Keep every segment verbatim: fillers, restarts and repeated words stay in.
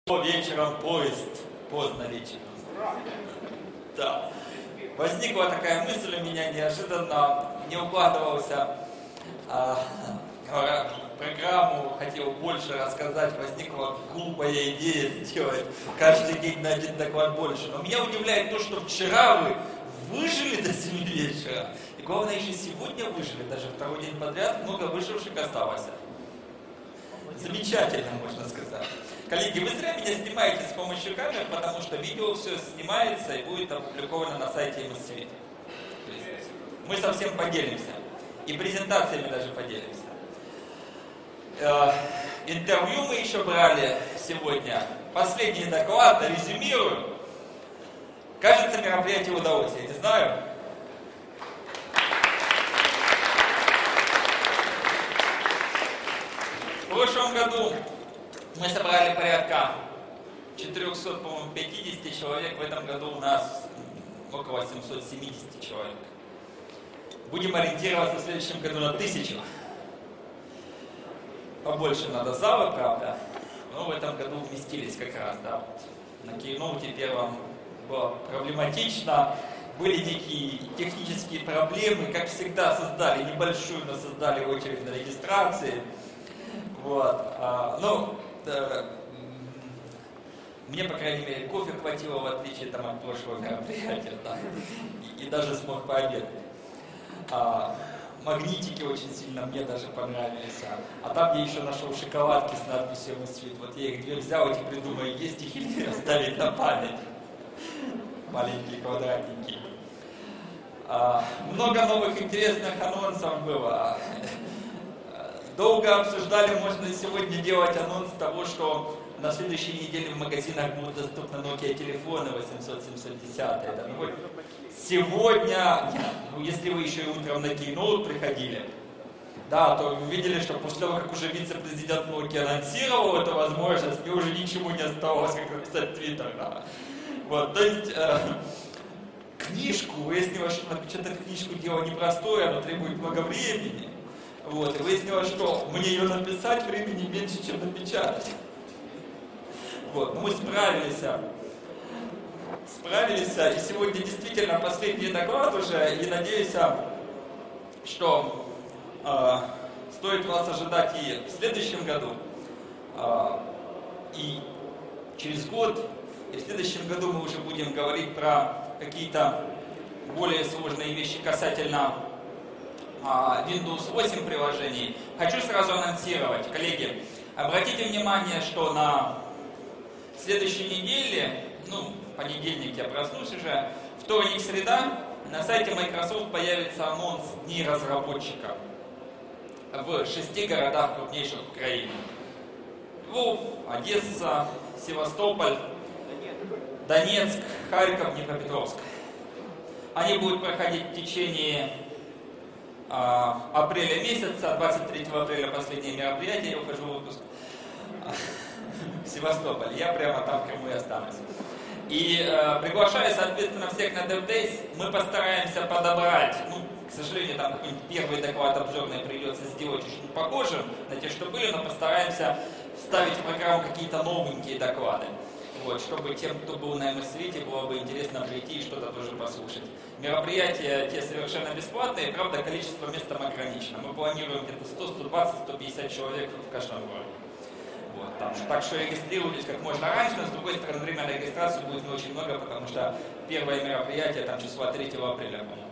Вечером поезд, поздно вечером. Да. Возникла такая мысль у меня неожиданно, не укладывался а, в программу, хотел больше рассказать, возникла глупая идея сделать каждый день на один доклад больше. Но меня удивляет то, что вчера вы выжили до семи вечера, и главное, еще сегодня выжили, даже второй день подряд, много выживших осталось. Замечательно, можно сказать. Коллеги, вы зря меня снимаете с помощью камер, потому что видео все снимается и будет опубликовано на сайте эм эс свит. Мы совсем поделимся. И презентациями даже поделимся. Э, интервью мы еще брали сегодня. Последний доклад, резюмирую. Кажется, мероприятие удалось, я не знаю. В прошлом году мы собрали порядка четырехсот пятидесяти человек, в этом году у нас около семисот семидесяти человек. Будем ориентироваться в следующем году на тысячу. Побольше надо зала, правда, но в этом году вместились как раз, да. На кейноуте первом было проблематично, были некие технические проблемы, как всегда создали небольшую, но создали очередь на регистрации. Вот, а, ну, да, мне, по крайней мере, кофе хватило, в отличие там, от прошлого мероприятия, да, и, и даже смог пообедать. А, магнитики очень сильно мне даже понравились, а, а там я еще нашел шоколадки с надписью эм эс свит, вот я их две взял и теперь думаю, есть их или оставить на память. Маленькие квадратненькие. А, много новых интересных анонсов было. Долго обсуждали, можно сегодня делать анонс того, что на следующей неделе в магазинах будут доступны Nokia телефоны восемьсот семьдесят. Это сегодня, ну, если вы еще и утром на Keynote приходили, да, то вы видели, что после того, как уже вице-президент Nokia анонсировал эту возможность, мне уже ничего не осталось, как написать в Twitter. Да. Вот, то есть э, книжку, выяснилось, что напечатать книжку дело непростое, оно требует много времени. Вот, и выяснилось, что мне ее написать времени меньше, чем напечатать. Вот, но мы справились. Справились, и сегодня действительно последний доклад уже, и надеюсь, что э, стоит вас ожидать и в следующем году, э, и через год, и в следующем году мы уже будем говорить про какие-то более сложные вещи касательно Windows восемь приложений. Хочу сразу анонсировать, коллеги, обратите внимание, что на следующей неделе, ну, понедельник я проснусь уже, вторник, среда, на сайте Microsoft появится анонс Дней разработчика в шести городах крупнейших Украины. Львов, Одесса, Севастополь, Донецк, Харьков, Днепропетровск. Они будут проходить в течение апреля месяца, двадцать третьего апреля последнее мероприятие, я ухожу в отпуск в Севастополь, я прямо там в Крыму и останусь. И э, приглашаю, соответственно, всех на DevDays, мы постараемся подобрать, ну, к сожалению, там какой-нибудь первый доклад обзорный придется сделать очень похожим на те, что были, но постараемся вставить в программу какие-то новенькие доклады. Вот, чтобы тем, кто был на эм эс свит, было бы интересно прийти и что-то тоже послушать. Мероприятия те совершенно бесплатные, правда, количество мест там ограничено. Мы планируем где-то сто, сто двадцать, сто пятьдесят человек в каждом городе. Вот, там, так что регистрируйтесь как можно раньше, но с другой стороны, время на регистрацию будет не очень много, потому что первое мероприятие там числа третьего апреля, по-моему.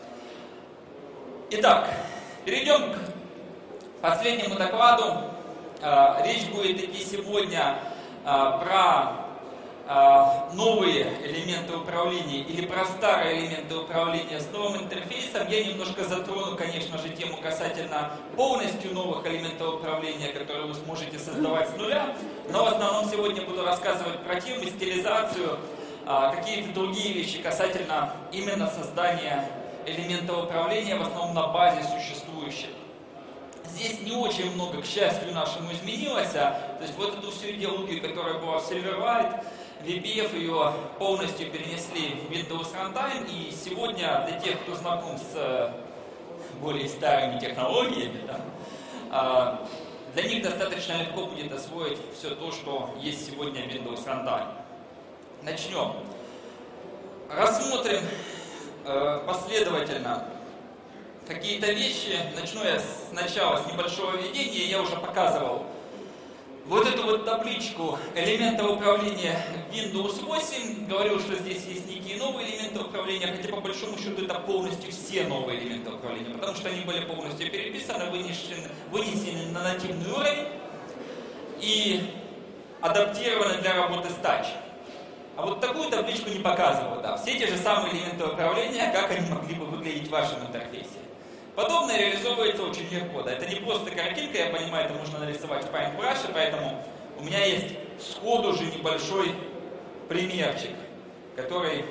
Итак, перейдем к последнему докладу. Речь будет идти сегодня про новые элементы управления или про старые элементы управления с новым интерфейсом. Я немножко затрону, конечно же, тему касательно полностью новых элементов управления, которые вы сможете создавать с нуля. Но в основном сегодня буду рассказывать про тему, стилизацию, какие-то другие вещи касательно именно создания элементов управления, в основном на базе существующих. Здесь не очень много, к счастью нашему, изменилось. То есть вот эту всю идеологию, которая была в Silverlight, ви пи эф ее полностью перенесли в Windows Runtime, и сегодня для тех, кто знаком с более старыми технологиями, да, для них достаточно легко будет освоить все то, что есть сегодня в Windows Runtime. Начнем. Рассмотрим э, последовательно какие-то вещи. Начну я сначала с небольшого введения. Я уже показывал вот эту вот табличку элементов управления Windows восемь. Говорил, что здесь есть некие новые элементы управления, хотя по большому счету это полностью все новые элементы управления, потому что они были полностью переписаны, вынесены, вынесены на нативный уровень и адаптированы для работы с Touch. А вот такую табличку не показывал, да. Все те же самые элементы управления, как они могли бы выглядеть в вашем интерфейсе. Подобное реализовывается очень легко. Да. Это не просто картинка, я понимаю, это можно нарисовать в Paintbrush, поэтому у меня есть сходу же небольшой примерчик, который...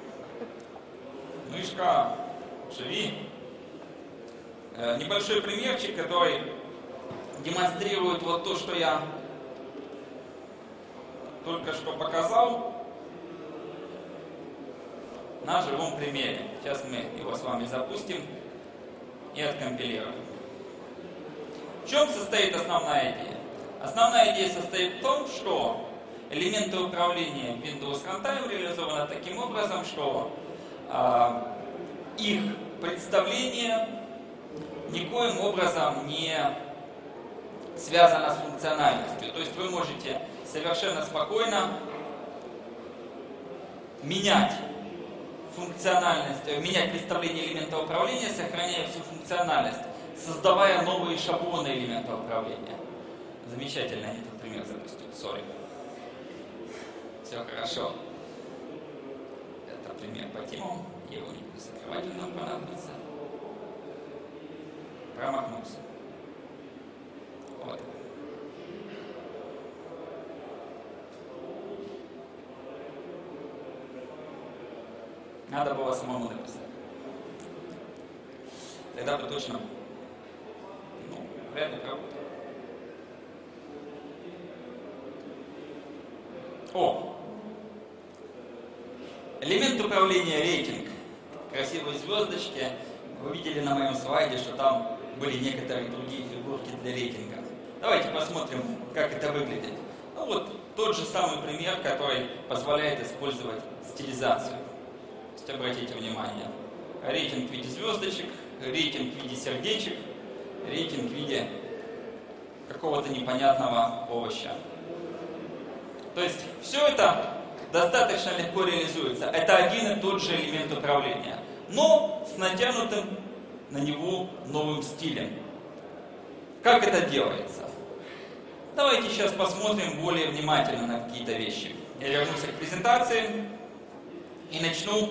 Мышка, живи. Э, небольшой примерчик, который демонстрирует вот то, что я только что показал на живом примере. Сейчас мы его с вами запустим и откомпилируем. В чем состоит основная идея? Основная идея состоит в том, что элементы управления Windows Runtime реализованы таким образом, что э, их представление никоим образом не связано с функциональностью. То есть вы можете совершенно спокойно менять функциональность, менять представление элемента управления, сохраняя всю функциональность, создавая новые шаблоны элемента управления. Замечательно, я этот пример запустил. Sorry. Все хорошо. Это пример по темам. Я его не буду закрывать, он нам понадобится. Промахнулся. Вот. Надо было самому написать. Тогда бы точно, ну, вряд ли работало. О! Элемент управления рейтинг. Красивые звездочки. Вы видели на моем слайде, что там были некоторые другие фигурки для рейтинга. Давайте посмотрим, как это выглядит. Ну вот тот же самый пример, который позволяет использовать стилизацию. То есть обратите внимание. Рейтинг в виде звездочек, рейтинг в виде сердечек, рейтинг в виде какого-то непонятного овоща. То есть все это достаточно легко реализуется. Это один и тот же элемент управления, но с натянутым на него новым стилем. Как это делается? Давайте сейчас посмотрим более внимательно на какие-то вещи. Я вернусь к презентации и начну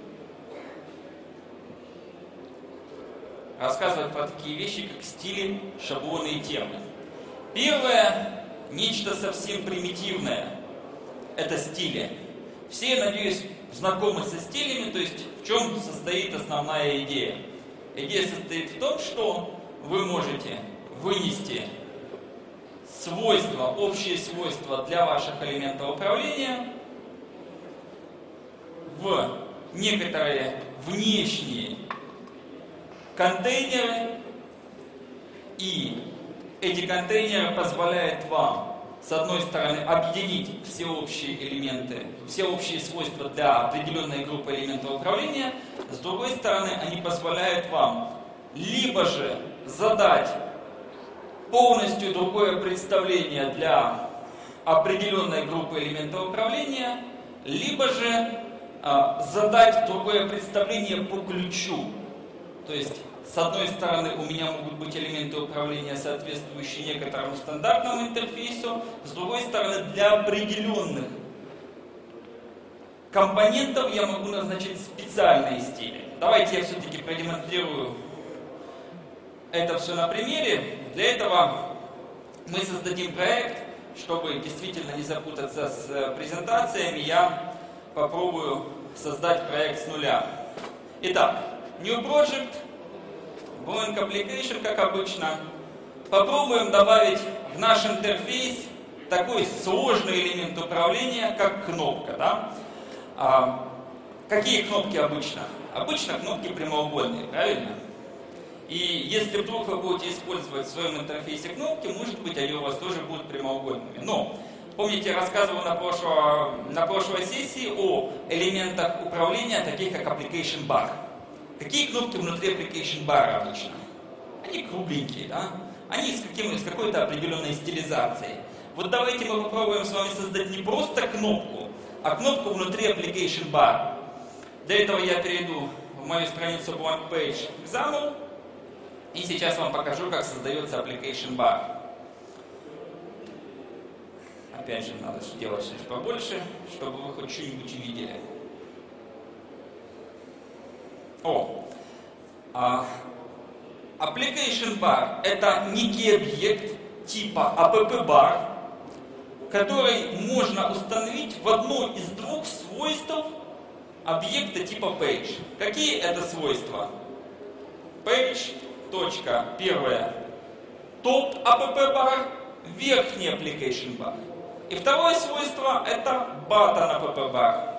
рассказывать про такие вещи, как стили, шаблоны и темы. Первое, нечто совсем примитивное, это стили. Все, надеюсь, знакомы со стилями, то есть в чем состоит основная идея? Идея состоит в том, что вы можете вынести свойства, общие свойства для ваших элементов управления в некоторые внешние контейнеры, и эти контейнеры позволяют вам, с одной стороны, объединить все общие элементы, все общие свойства для определенной группы элементов управления, с другой стороны, они позволяют вам либо же задать полностью другое представление для определенной группы элементов управления, либо же а, задать другое представление по ключу. То есть, с одной стороны, у меня могут быть элементы управления, соответствующие некоторому стандартному интерфейсу, с другой стороны, для определенных компонентов я могу назначить специальные стили. Давайте я все-таки продемонстрирую это все на примере. Для этого мы создадим проект, чтобы действительно не запутаться с презентациями, я попробую создать проект с нуля. Итак, New Project, Blank Application, как обычно. Попробуем добавить в наш интерфейс такой сложный элемент управления, как кнопка. Да? А, какие кнопки обычно? Обычно кнопки прямоугольные, правильно? И если вдруг вы будете использовать в своем интерфейсе кнопки, может быть, они у вас тоже будут прямоугольными. Но помните, я рассказывал на, прошлого, на прошлой сессии о элементах управления, таких как Application Bar. Какие кнопки внутри Application Bar обычно? Они кругленькие, да? Они с, каким, с какой-то определенной стилизацией. Вот давайте мы попробуем с вами создать не просто кнопку, а кнопку внутри Application Bar. Для этого я перейду в мою страницу Blank Page Example. И сейчас вам покажу, как создается Application Bar. Опять же, надо делать чуть побольше, чтобы вы хоть что-нибудь увидели. О! А, Application Bar — это некий объект типа app bar, который можно установить в одно из двух свойств объекта типа Page. Какие это свойства? Page. Точка. Первое. Топ app bar, верхний application bar. И второе свойство — это button app bar.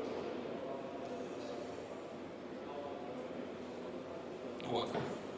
Вот.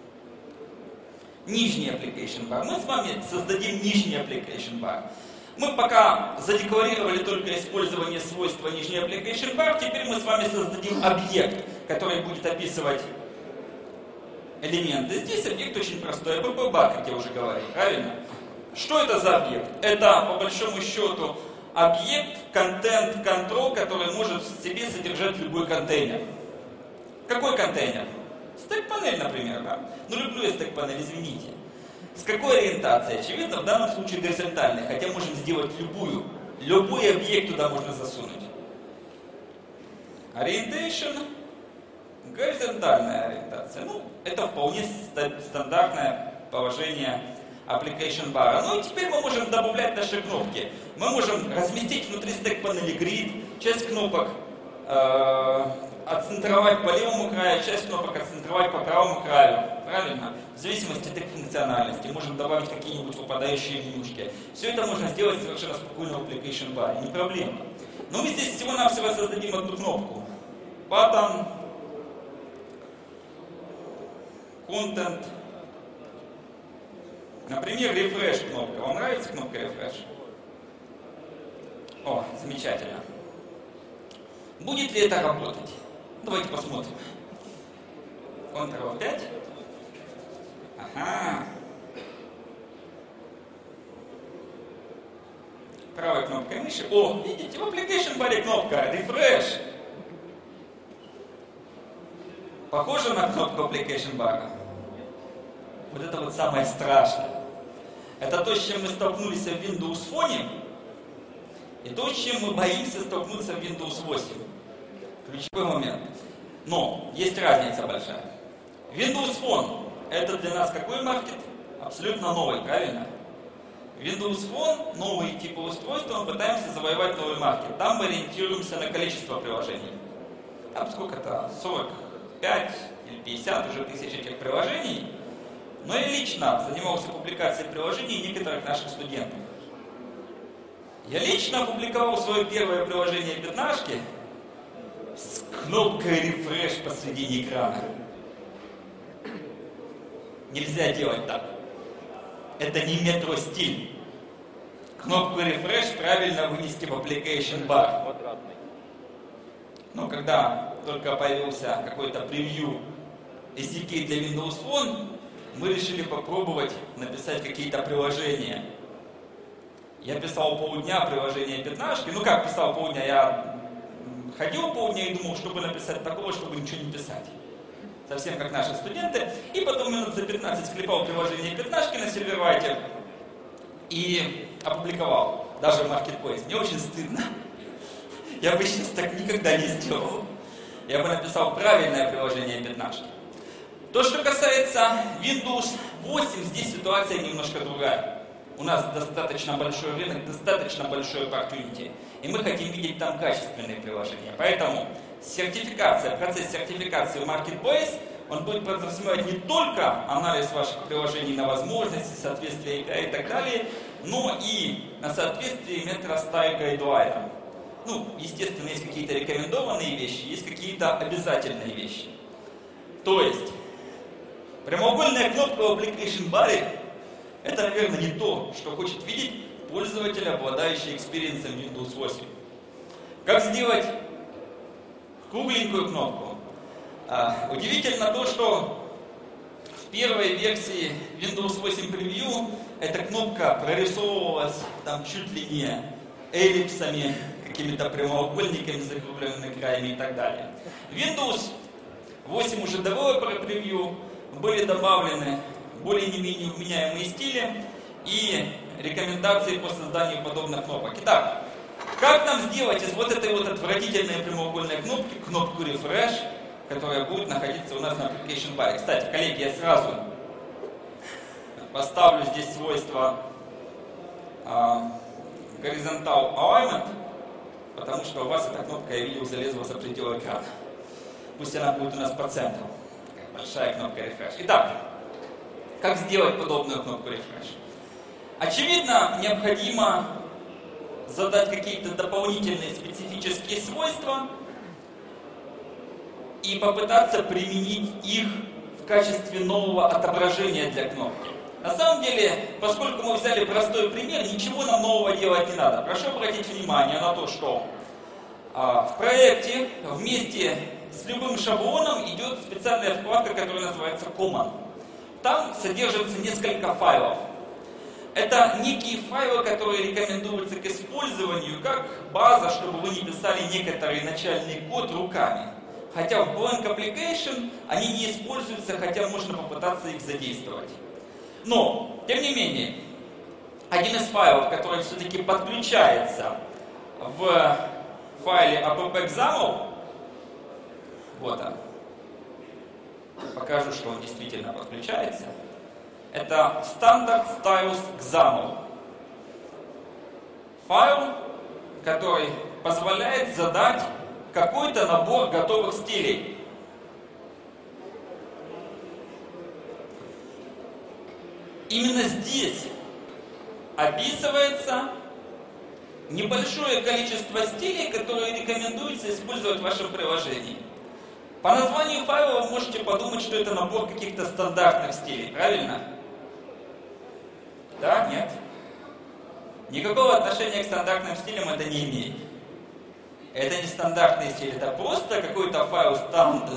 Нижний application bar. Мы с вами создадим нижний application bar. Мы пока задекларировали только использование свойства нижний application bar. Теперь мы с вами создадим объект, который будет описывать элементы. Здесь объект очень простой, app bar, как я уже говорил, правильно? Что это за объект? Это, по большому счету, объект content control, который может в себе содержать любой контейнер. Какой контейнер? Стек-панель, например, да? Ну, люблю я стек-панель, извините. С какой ориентацией? Очевидно, в данном случае горизонтальной, хотя можем сделать любую. Любой объект туда можно засунуть. Orientation. Горизонтальная ориентация. Ну, это вполне стандартное положение Application Bar. Ну и теперь мы можем добавлять наши кнопки. Мы можем разместить внутри стек-панели grid, часть кнопок э, отцентровать по левому краю, часть кнопок отцентровать по правому краю. Правильно? В зависимости от их функциональности. Можем добавить какие-нибудь выпадающие менюшки. Все это можно сделать совершенно спокойно в Application Bar. Не проблема. Но мы здесь всего-навсего создадим одну кнопку. Button. Content. Например, refresh кнопка. Вам нравится кнопка refresh? О, замечательно. Будет ли это работать? Давайте посмотрим. контрол пять. Ага. Правой кнопкой мыши. О, видите, в Application Bar кнопка refresh. Похоже на кнопку Application Bar. Вот это вот самое страшное. Это то, с чем мы столкнулись в Windows Phone, и то, с чем мы боимся столкнуться в Windows восемь. Ключевой момент. Но есть разница большая. Windows Phone — это для нас какой маркет? Абсолютно новый, правильно? Windows Phone, новый тип устройства, мы пытаемся завоевать новый маркет. Там мы ориентируемся на количество приложений. Там сколько-то? сорок пять или пятьдесят уже тысяч этих приложений. Но я лично занимался публикацией приложений некоторых наших студентов. Я лично опубликовал свое первое приложение пятнашки с кнопкой refresh посредине экрана. Нельзя делать так. Это не метро-стиль. Кнопку refresh правильно вынести в Application Bar. Но когда только появился какой-то превью эс ди кей для Windows Phone, мы решили попробовать написать какие-то приложения. Я писал полдня приложение пятнашки. Ну как писал полдня? Я ходил полдня и думал, чтобы написать такого, чтобы ничего не писать. Совсем как наши студенты. И потом минут за пятнадцать склепал приложение пятнашки на Silverlight и опубликовал. Даже в Marketplace. Мне очень стыдно. Я бы сейчас так никогда не сделал. Я бы написал правильное приложение пятнашки. То, что касается Windows восемь, здесь ситуация немножко другая. У нас достаточно большой рынок, достаточно большой opportunity. И мы хотим видеть там качественные приложения. Поэтому сертификация, процесс сертификации в Marketplace, он будет подразумевать не только анализ ваших приложений на возможности, соответствие эй пи ай и так далее, но и на соответствие MetroStyle гайдлайнам. Ну, естественно, есть какие-то рекомендованные вещи, есть какие-то обязательные вещи. То есть, Прямоугольная кнопка в Application Bar — это, наверное, не то, что хочет видеть пользователь, обладающий экспириенсом Windows восемь. Как сделать кругленькую кнопку? А, удивительно то, что в первой версии Windows восемь Preview эта кнопка прорисовывалась там чуть ли не эллипсами, какими-то прямоугольниками, закругленными краями и так далее. Windows восемь уже Developer Preview были добавлены более не менее вменяемые стили и рекомендации по созданию подобных кнопок. Итак, как нам сделать из вот этой вот отвратительной прямоугольной кнопки кнопку Refresh, которая будет находиться у нас на Application Bar? Кстати, коллеги, я сразу поставлю здесь свойство uh, Horizontal Alignment, потому что у вас эта кнопка, я видел, залезла за пределы экрана. Пусть она будет у нас по центру. Большая кнопка Refresh. Итак, как сделать подобную кнопку Refresh? Очевидно, необходимо задать какие-то дополнительные специфические свойства и попытаться применить их в качестве нового отображения для кнопки. На самом деле, поскольку мы взяли простой пример, ничего нам нового делать не надо. Прошу обратить внимание на то, что а, в проекте вместе с любым шаблоном идет специальная вкладка, которая называется Common. Там содержится несколько файлов. Это некие файлы, которые рекомендуются к использованию как база, чтобы вы не писали некоторый начальный код руками. Хотя в Blank Application они не используются, хотя можно попытаться их задействовать. Но, тем не менее, один из файлов, который все-таки подключается в файле appexample, вот он, покажу, что он действительно подключается, это Standard Styles Xaml. Файл, который позволяет задать какой-то набор готовых стилей. Именно здесь описывается небольшое количество стилей, которые рекомендуется использовать в вашем приложении. По названию файла вы можете подумать, что это набор каких-то стандартных стилей, правильно? Да? Нет? Никакого отношения к стандартным стилям это не имеет. Это не стандартный стиль, это просто какой-то файл стандарт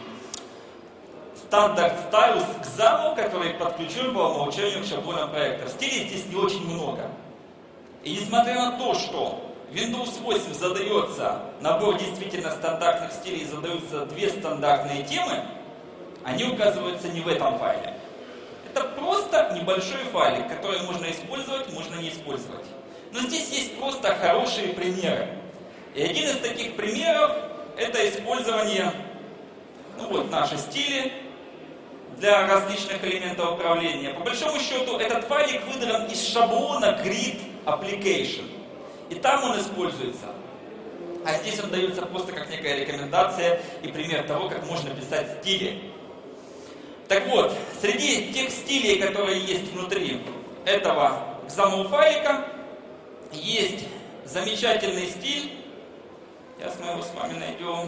Styles Xaml, который подключен по умолчанию к шаблонам проекта. Стилей здесь не очень много. И несмотря на то, что Windows восемь задается, набор действительно стандартных стилей, задаются две стандартные темы, они указываются не в этом файле. Это просто небольшой файлик, который можно использовать, можно не использовать. Но здесь есть просто хорошие примеры. И один из таких примеров — это использование, ну вот, наши стили для различных элементов управления. По большому счету, этот файлик выдран из шаблона Grid Application. И там он используется. А здесь он дается просто как некая рекомендация и пример того, как можно писать стили. Так вот, среди тех стилей, которые есть внутри этого XAML файлика, есть замечательный стиль. Сейчас мы его с вами найдем.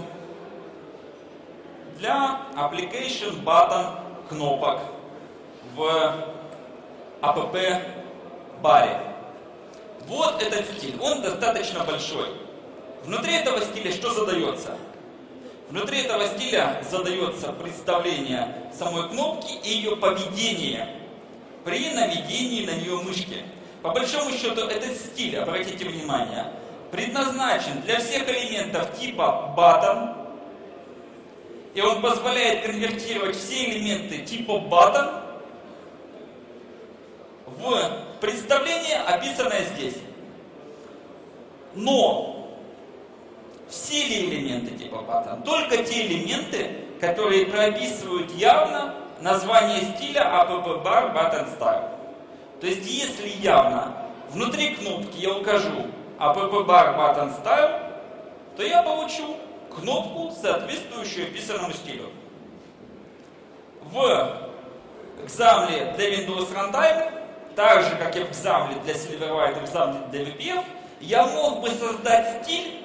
Для Application Button кнопок в app-баре. Вот этот стиль, он достаточно большой. Внутри этого стиля что задается? Внутри этого стиля задается представление самой кнопки и ее поведение при наведении на нее мышки. По большому счету этот стиль, обратите внимание, предназначен для всех элементов типа button, и он позволяет конвертировать все элементы типа button в представление, описанное здесь. Но все ли элементы типа button? Только те элементы, которые прописывают явно название стиля appbar button style. То есть, если явно внутри кнопки я укажу appbar button style, то я получу кнопку, соответствующую описанному стилю. В экзамле для Windows Runtime, так же как и в экзамле для Silverlight и в экзамле для ви пи эф, я мог бы создать стиль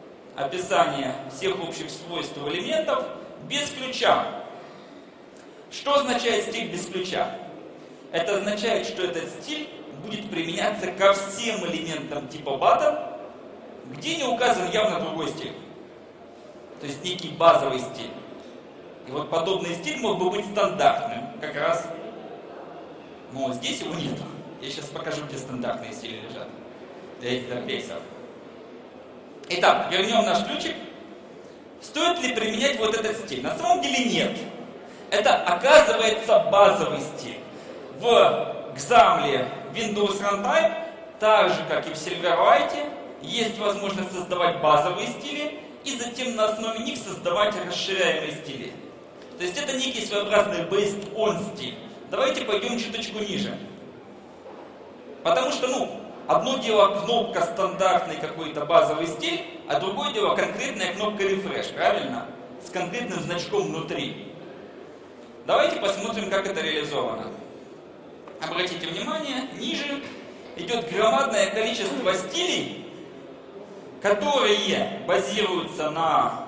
описания всех общих свойств элементов без ключа. Что означает стиль без ключа? Это означает, что этот стиль будет применяться ко всем элементам типа button, где не указан явно другой стиль. То есть некий базовый стиль. И вот подобный стиль мог бы быть стандартным, как раз, но здесь его нету. Я сейчас покажу, где стандартные стили лежат для интерфейсов. Итак, вернем наш ключик. Стоит ли применять вот этот стиль? На самом деле нет. Это оказывается базовый стиль. В экзампле Windows Runtime, так же как и в Silverlight, есть возможность создавать базовые стили и затем на основе них создавать расширяемые стили. То есть это некий своеобразный based on стиль. Давайте пойдем чуточку ниже. Потому что, ну, одно дело кнопка стандартный какой-то базовый стиль, а другое дело конкретная кнопка refresh, правильно? С конкретным значком внутри. Давайте посмотрим, как это реализовано. Обратите внимание, ниже идет громадное количество стилей, которые базируются на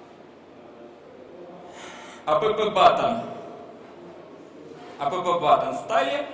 app-button, app-button стайле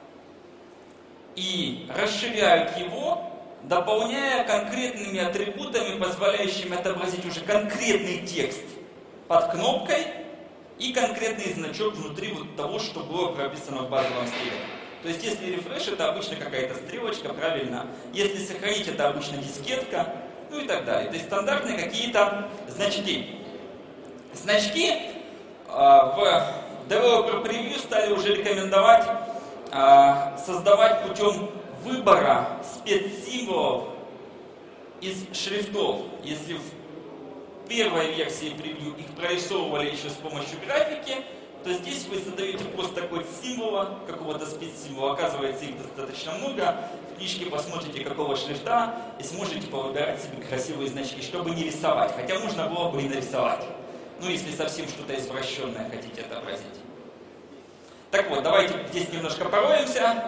и расширяют его, дополняя конкретными атрибутами, позволяющими отобразить уже конкретный текст под кнопкой и конкретный значок внутри вот того, что было прописано в базовом стиле. То есть, если рефреш, это обычно какая-то стрелочка, правильно. Если сохранить, это обычно дискетка, ну и так далее. То есть, стандартные какие-то значки. Значки э, в Developer Preview стали уже рекомендовать э, создавать путем выбора спецсимволов из шрифтов. Если в первой версии превью их прорисовывали еще с помощью графики, то здесь вы задаете просто код символа, какого-то спецсимвола. Оказывается, их достаточно много. В книжке посмотрите, какого шрифта, и сможете повыбирать себе красивые значки, чтобы не рисовать. Хотя можно было бы и нарисовать. Ну, если совсем что-то извращенное хотите отобразить. Так вот, давайте здесь немножко пороемся.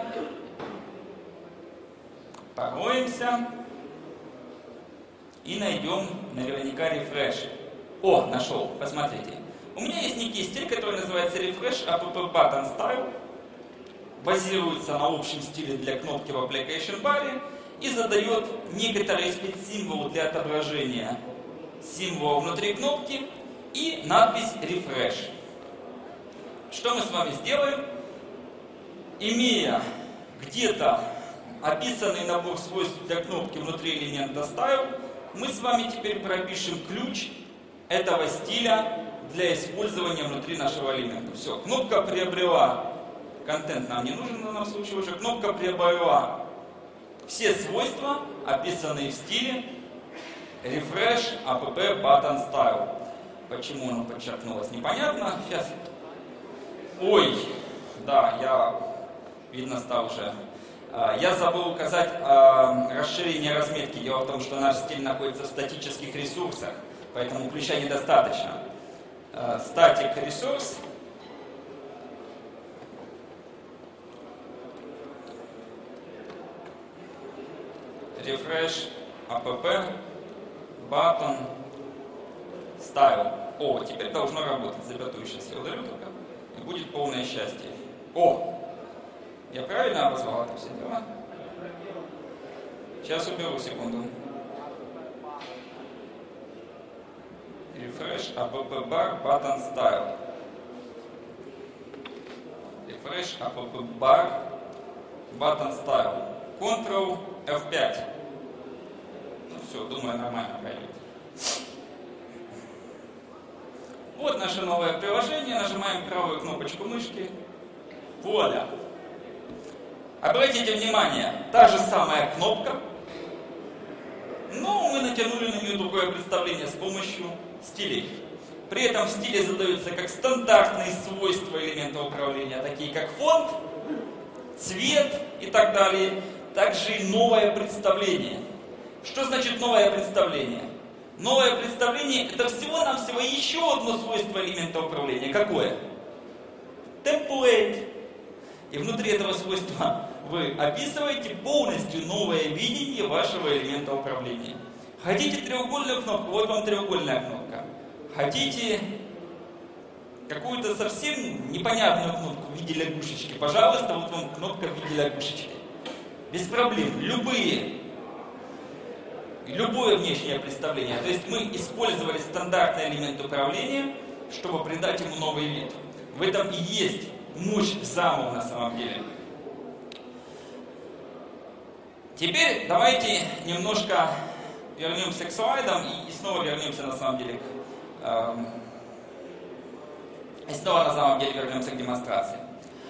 Пороемся. И найдем наверняка рефреш. О, нашел, посмотрите. У меня есть некий стиль, который называется Refresh app-button style. Базируется на общем стиле для кнопки в Application Bar и задает некоторые спецсимволы для отображения символа внутри кнопки и надпись Refresh. Что мы с вами сделаем? Имея где-то описанный набор свойств для кнопки внутри элемента Style, мы с вами теперь пропишем ключ этого стиля для использования внутри нашего элемента. Все, кнопка приобрела, контент нам не нужен в данном случае уже, кнопка приобрела все свойства, описанные в стиле Refresh app-button style. Почему оно подчеркнулось, непонятно. Сейчас. Ой, да, я, видно, стал уже. Я забыл указать э, расширение разметки. Дело в том, что наш стиль находится в статических ресурсах, поэтому ключа недостаточно. Э, static resource. Refresh app button style. О, теперь должно работать. Запятую сейчас я удалю только. И будет полное счастье. О! Я правильно обозвал это все дела? Сейчас уберу, секунду. Refresh app-bar button style. Refresh app-bar button style. контрол эф пять. Ну все, думаю, нормально пойдет. Вот наше новое приложение. Нажимаем правую кнопочку мышки. Вуаля! Обратите внимание, та же самая кнопка, но мы натянули на нее другое представление с помощью стилей. При этом в стиле задаются как стандартные свойства элемента управления, такие как фонд, цвет и так далее, также и новое представление. Что значит новое представление? Новое представление — это всего-навсего еще одно свойство элемента управления. Какое? Template. И внутри этого свойства вы описываете полностью новое видение вашего элемента управления. Хотите треугольную кнопку? Вот вам треугольная кнопка. Хотите какую-то совсем непонятную кнопку в виде лягушечки, пожалуйста, вот вам кнопка в виде лягушечки. Без проблем. Любые, любое внешнее представление. То есть мы использовали стандартный элемент управления, чтобы придать ему новый вид. В этом и есть мощь замов на самом деле. Теперь давайте немножко вернемся к слайдам и снова вернемся на самом деле к, э, и снова на самом деле вернемся к демонстрации.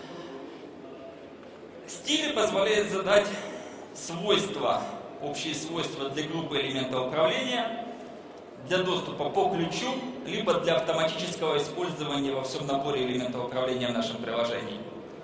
Стили позволяет задать свойства, общие свойства для группы элементов управления, для доступа по ключу, либо для автоматического использования во всем наборе элементов управления в нашем приложении.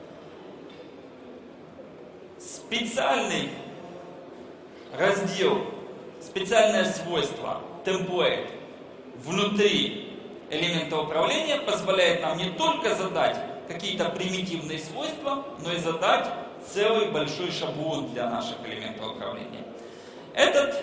Специальный раздел, специальное свойство, template, внутри элемента управления позволяет нам не только задать какие-то примитивные свойства, но и задать целый большой шаблон для наших элементов управления. Этот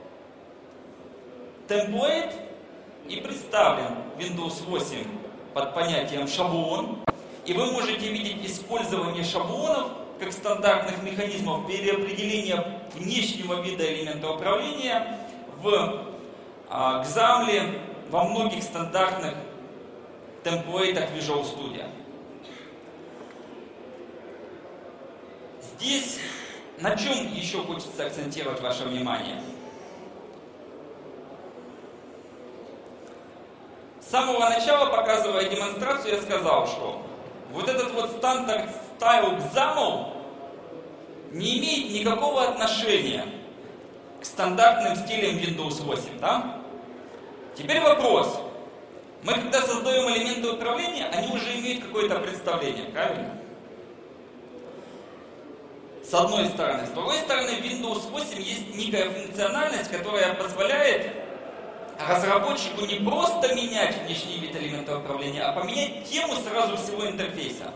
template и представлен в Windows восемь под понятием шаблон, и вы можете видеть использование шаблонов как стандартных механизмов переопределения внешнего вида элемента управления в а, экзамле во многих стандартных темплейтах Visual Studio. Здесь на чем еще хочется акцентировать ваше внимание? С самого начала, показывая демонстрацию, я сказал, что вот этот вот стандарт Style экзамов не имеет никакого отношения к стандартным стилям Windows восемь, да? Теперь вопрос. Мы когда создаем элементы управления, они уже имеют какое-то представление, правильно? С одной стороны. С другой стороны, в Windows восемь есть некая функциональность, которая позволяет разработчику не просто менять внешний вид элемента управления, а поменять тему сразу всего интерфейса.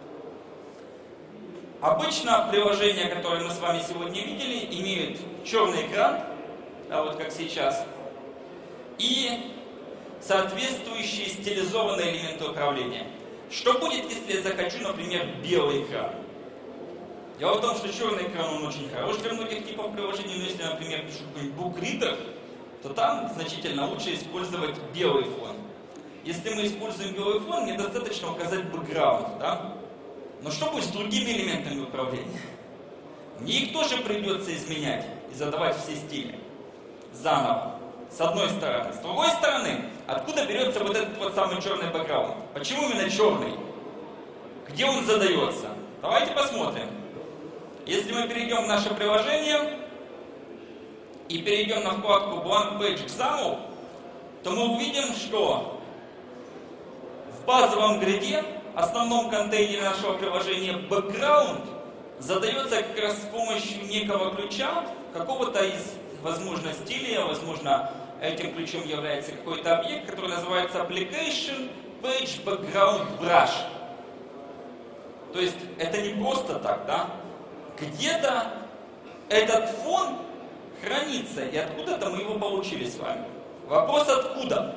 Обычно приложения, которые мы с вами сегодня видели, имеют черный экран, да, вот как сейчас, и соответствующие стилизованные элементы управления. Что будет, если я захочу, например, белый экран? Дело в том, что черный экран он очень хорош для многих типов приложений, но если, например, пишу какой-нибудь букридер, то там значительно лучше использовать белый фон. Если мы используем белый фон, мне достаточно указать бэкграунд, да? Но что будет с другими элементами управления? Мне их тоже придется изменять и задавать все стили заново, с одной стороны. С другой стороны, откуда берется вот этот вот самый черный бэкграунд? Почему именно черный? Где он задается? Давайте посмотрим. Если мы перейдем в наше приложение и перейдем на вкладку Blank Page Example, то мы увидим, что в базовом гриде, основном контейнере нашего приложения, background задается как раз с помощью некого ключа, какого-то из, возможно, стиля, возможно, этим ключом является какой-то объект, который называется Application Page Background Brush. То есть это не просто так, да? Где-то этот фон хранится, и откуда-то мы его получили с вами. Вопрос откуда?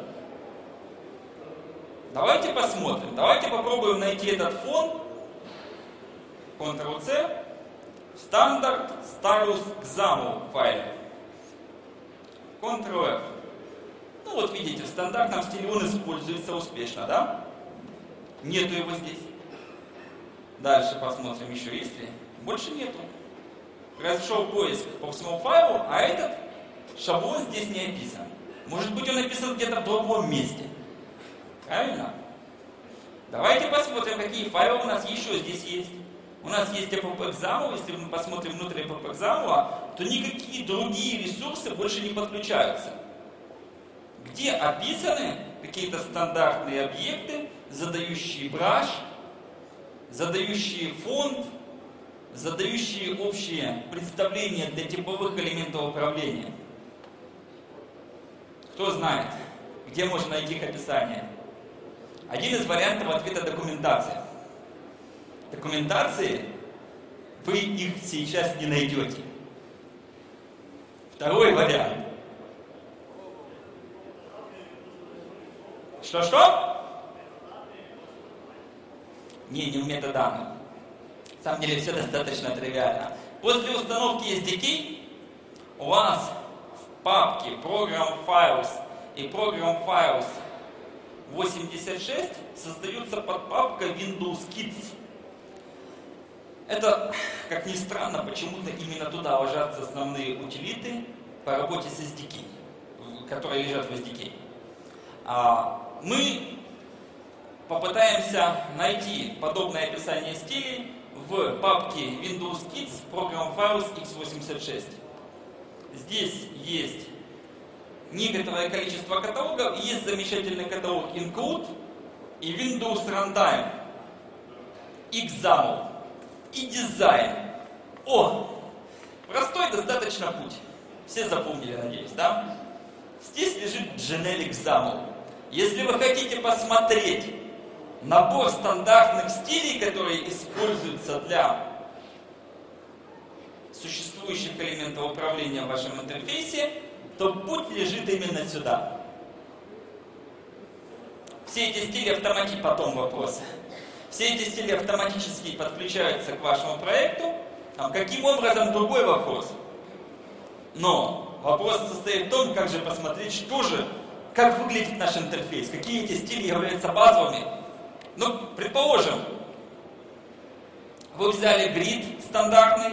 Давайте посмотрим. Давайте попробуем найти этот фон. контрол C. Стандарт Stylus Example файле. контрол эф. Ну вот видите, в стандартном стиле он используется успешно, да? Нету его здесь. Дальше посмотрим еще, есть ли. Больше нету. Произошел поиск по всему файлу, а этот шаблон здесь не описан. Может быть, он написан где-то в другом месте. Правильно? Давайте посмотрим, какие файлы у нас еще здесь есть. У нас есть эф пи экзамл. Если мы посмотрим внутрь эф пи экзамла, то никакие другие ресурсы больше не подключаются. Где описаны какие-то стандартные объекты, задающие браш, задающие фонд, задающие общие представления для типовых элементов управления. Кто знает, где можно найти их описание? Один из вариантов ответа — документация. Документации вы их сейчас не найдете. Второй вариант. Что-что? не, не в метаданных. На самом деле все достаточно тривиально. После установки эс ди кей у вас в папке Program Files и Program Files восемьдесят шесть создается подпапка Windows Kids. Это, как ни странно, почему-то именно туда ложатся основные утилиты по работе с эс ди кей, которые лежат в эс ди кей. Мы попытаемся найти подобное описание стилей в папке Windows Kids Program Files икс восемьдесят шесть. Здесь есть некоторое количество каталогов, и есть замечательный каталог Include и Windows Runtime, Xaml и Design. О! Простой достаточно путь. Все запомнили, надеюсь, да? Здесь лежит Generic Xaml. Если вы хотите посмотреть набор стандартных стилей, которые используются для существующих элементов управления в вашем интерфейсе, то путь лежит именно сюда. Все эти стили автоматически, потом вопрос, все эти стили автоматически подключаются к вашему проекту. А каким образом, другой вопрос. Но вопрос состоит в том, как же посмотреть, что же, как выглядит наш интерфейс, какие эти стили являются базовыми. Ну, предположим, вы взяли грид стандартный,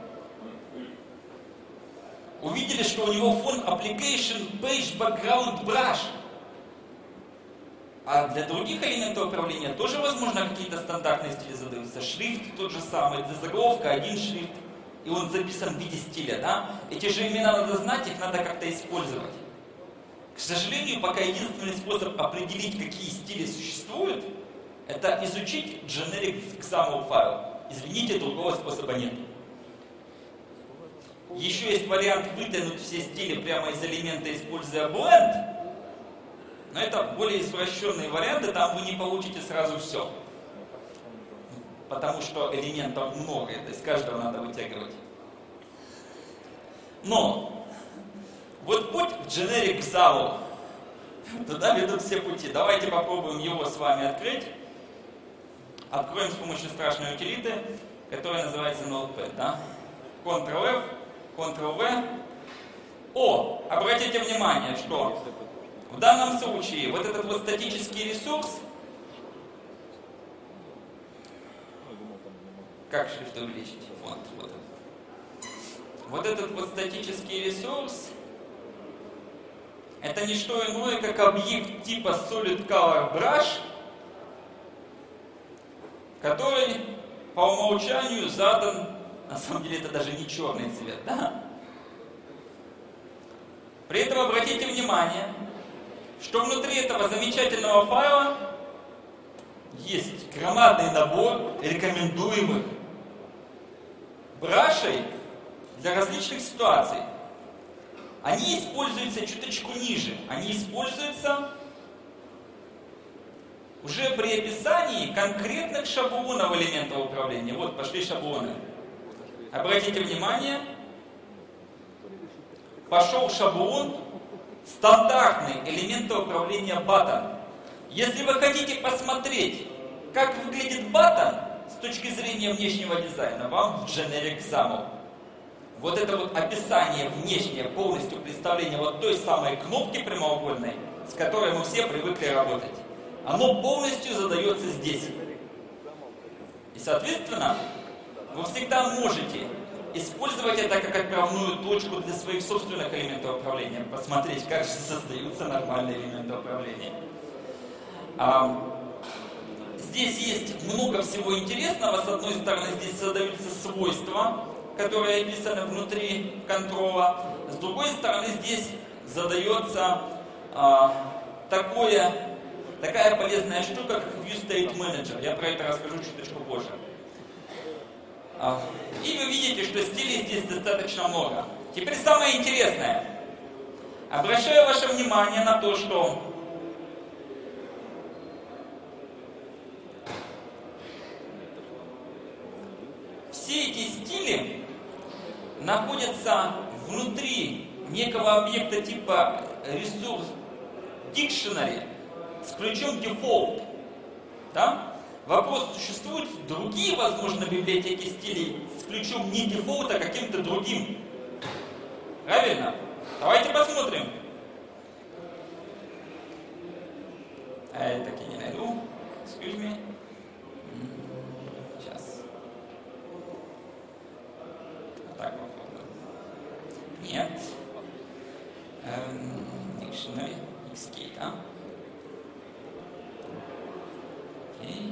увидели, что у него фон Application Page Background Brush. А для других элементов управления тоже, возможно, какие-то стандартные стили задаются. Шрифт тот же самый, заголовка, один шрифт, и он записан в виде стиля, да? Эти же имена надо знать, их надо как-то использовать. К сожалению, пока единственный способ определить, какие стили существуют, это изучить Generic Xaml файл. Извините, другого способа нет. Еще есть вариант вытянуть все стили прямо из элемента, используя Blend. Но это более извращенные варианты, там вы не получите сразу все. Потому что элементов много, то есть каждого надо вытягивать. Но вот путь в Generic Xaml, туда ведут все пути. Давайте попробуем его с вами открыть. Откроем с помощью страшной утилиты, которая называется Notepad. Да? Ctrl-F, Ctrl-V. О, обратите внимание, что в данном случае вот этот вот статический ресурс, как шрифт увеличить? Фонд, вот, вот этот вот статический ресурс, это не что иное, как объект типа Solid Color Brush, который по умолчанию задан, на самом деле это даже не черный цвет, да? При этом обратите внимание, что внутри этого замечательного файла есть громадный набор рекомендуемых брашей для различных ситуаций. Они используются чуточку ниже. Они используются уже при описании конкретных шаблонов элементов управления. Вот, пошли шаблоны. Обратите внимание, пошел шаблон стандартный элемент управления button. Если вы хотите посмотреть, как выглядит button с точки зрения внешнего дизайна, вам в Generic Xaml. Вот это вот описание внешнее, полностью представление вот той самой кнопки прямоугольной, с которой мы все привыкли работать. Оно полностью задается здесь. И, соответственно, вы всегда можете использовать это как отправную точку для своих собственных элементов управления. Посмотреть, как же создаются нормальные элементы управления. А, здесь есть много всего интересного. С одной стороны, здесь создаются свойства, которые описаны внутри контрола. С другой стороны, здесь задается а, такое, такая полезная штука, как View State Manager. Я про это расскажу чуточку позже. А, и вы видите, что стилей здесь достаточно много. Теперь самое интересное. Обращаю ваше внимание на то, что все эти стили находятся внутри некого объекта типа ресурс Dictionary с ключом default. Да? Вопрос, существуют другие, возможно, библиотеки стилей с ключом не дефолта, а каким-то другим? Правильно? Давайте посмотрим. А я так и не найду. Excuse me. Сейчас. Так попробуем. Нет. Эм, Dictionary. икс кей, да? Окей.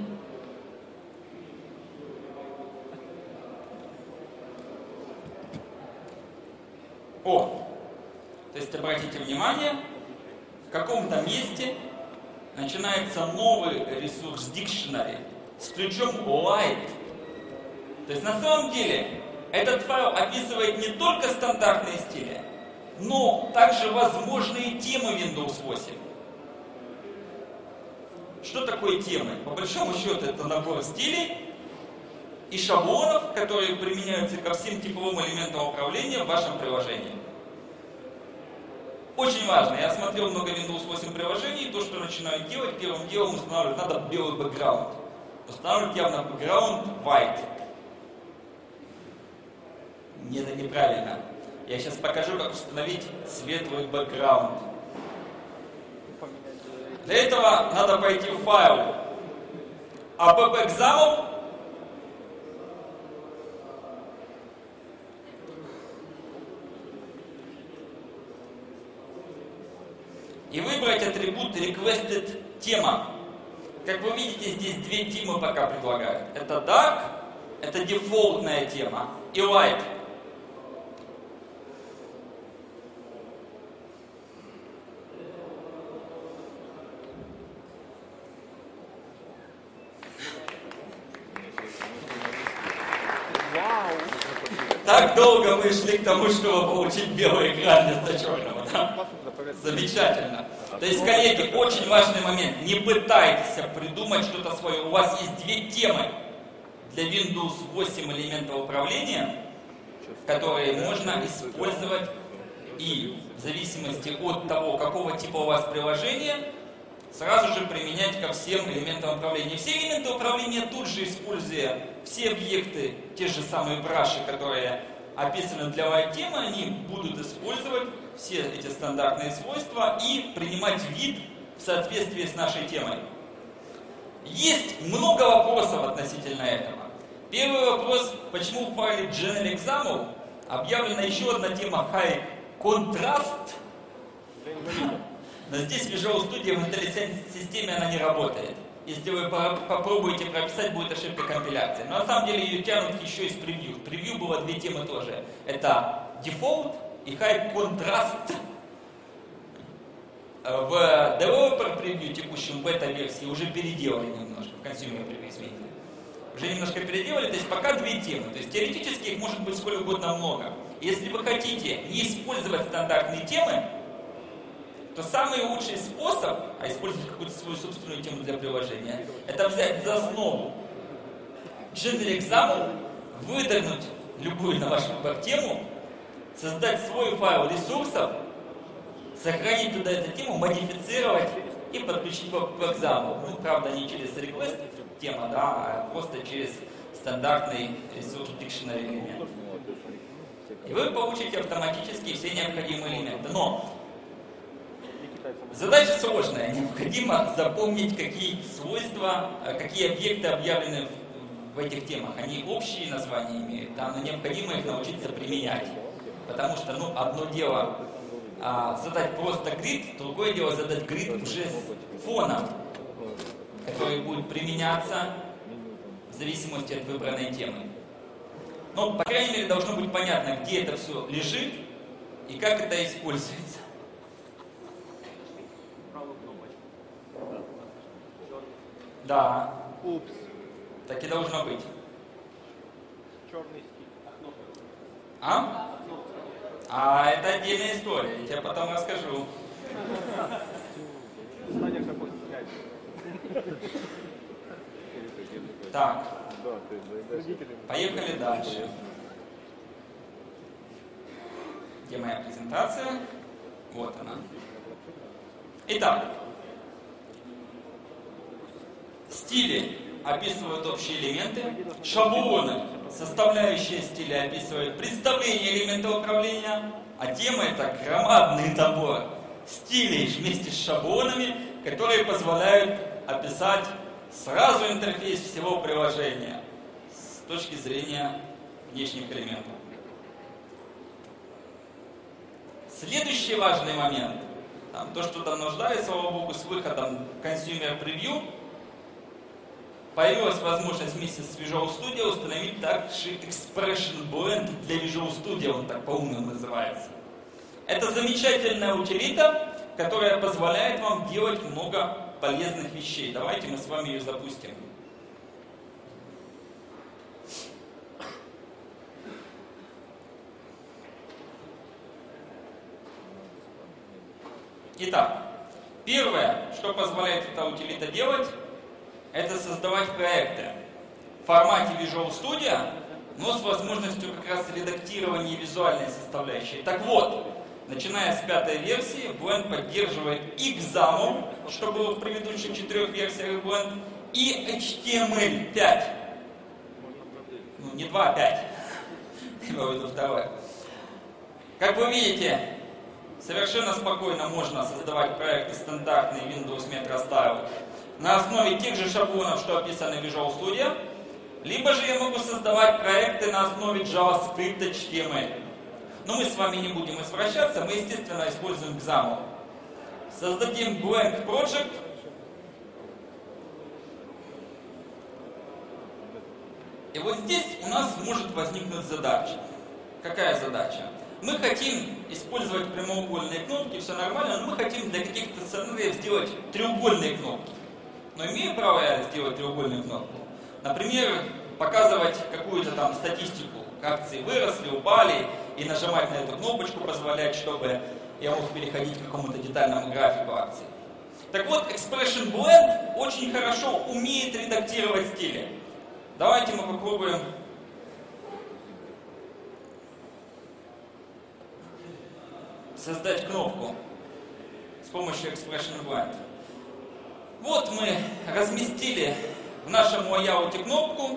О! То есть, обратите внимание, в каком-то месте начинается новый ресурс Dictionary с ключом light. То есть, на самом деле, этот файл описывает не только стандартные стили, но также возможные темы Windows восемь. Что такое темы? По большому счету, это набор стилей и шаблонов, которые применяются ко всем типовым элементам управления в вашем приложении. Очень важно. Я смотрел много Windows восемь приложений, и то, что начинаю делать, первым делом устанавливать надо белый бэкграунд. Устанавливать явно бэкграунд white. Нет, это неправильно. Я сейчас покажу, как установить светлый бэкграунд. Для этого надо пойти в файл appexample. И выбрать атрибут requested тема. Как вы видите, здесь две темы пока предлагают. Это dark, это дефолтная тема, и light. Так долго мы шли к тому, чтобы получить белый экран вместо черного. Да? Замечательно. То есть, коллеги, очень важный момент. Не пытайтесь придумать что-то свое. У вас есть две темы для Windows восемь элементов управления, которые можно использовать и в зависимости от того, какого типа у вас приложение, сразу же применять ко всем элементам управления. Все элементы управления тут же, используя все объекты, те же самые браши, которые описаны для light-темы, они будут использовать все эти стандартные свойства и принимать вид в соответствии с нашей темой. Есть много вопросов относительно этого. Первый вопрос, почему в файле GeneralExample объявлена еще одна тема High Contrast, но здесь в Visual Studio в IntelliSense-системе она не работает. Если вы попробуете прописать, будет ошибка компиляции. Но на самом деле ее тянут еще из превью. В превью было две темы тоже. Это Default и High Contrast. В Developer превью, текущем бета-версии, уже переделали немножко. В Consumer превью, извините. Уже немножко переделали, то есть пока две темы. То есть теоретически их может быть сколько угодно много. Если вы хотите не использовать стандартные темы, то самый лучший способ, а использовать какую-то свою собственную тему для приложения, это взять за основу GeneralExample, выдернуть любую на ваш выбор тему, создать свой файл ресурсов, сохранить туда эту тему, модифицировать и подключить к example. Ну, правда, не через request тема, да, а просто через стандартный ресурс Dictionary элемент. И вы получите автоматически все необходимые элементы. Но задача сложная. Необходимо запомнить, какие свойства, какие объекты объявлены в этих темах. Они общие названия имеют, да, но необходимо их научиться применять. Потому что, ну, одно дело а, задать просто grid, другое дело задать grid уже с фоном, который будет применяться в зависимости от выбранной темы. Но, по крайней мере, должно быть понятно, где это все лежит и как это используется. Да. Упс. Так и должно быть. Черный стиль. А? А это отдельная история, я тебе потом расскажу. Так. Поехали дальше. Где моя презентация? Вот она. Итак. Стили. описывают общие элементы, шаблоны, составляющие стиля, описывают представление элемента управления, а тема это громадный набор стилей вместе с шаблонами, которые позволяют описать сразу интерфейс всего приложения с точки зрения внешних элементов. Следующий важный момент, там, то, что там нуждается, слава богу, с выходом Consumer Preview, появилась возможность вместе с Visual Studio установить также Expression Blend для Visual Studio, он так по-умному называется. Это замечательная утилита, которая позволяет вам делать много полезных вещей. Давайте мы с вами ее запустим. Итак, первое, что позволяет эта утилита делать, это создавать проекты в формате Visual Studio, но с возможностью как раз редактирования визуальной составляющей. Так вот, начиная с пятой версии, Blend поддерживает и экзамл, что было в предыдущих четырех версиях Blend, и эйч ти эм эль пять. Ну, не два, а пять. Я имею в виду второе. Как вы видите, совершенно спокойно можно создавать проекты стандартные Windows Metro Style на основе тех же шаблонов, что описаны в Visual Studio, либо же я могу создавать проекты на основе JavaScript эйч ти эм эль. Но мы с вами не будем извращаться, мы, естественно, используем экзамл. Создадим blank project. И вот здесь у нас может возникнуть задача. Какая задача? Мы хотим использовать прямоугольные кнопки, все нормально, но мы хотим для каких-то сценариев сделать треугольные кнопки. Но имею право я сделать треугольную кнопку? Например, показывать какую-то там статистику. Акции выросли, упали, и нажимать на эту кнопочку позволять, чтобы я мог переходить к какому-то детальному графику акций. Так вот, Expression Blend очень хорошо умеет редактировать стили. Давайте мы попробуем создать кнопку с помощью Expression Blend. Вот мы разместили в нашем лайауте кнопку.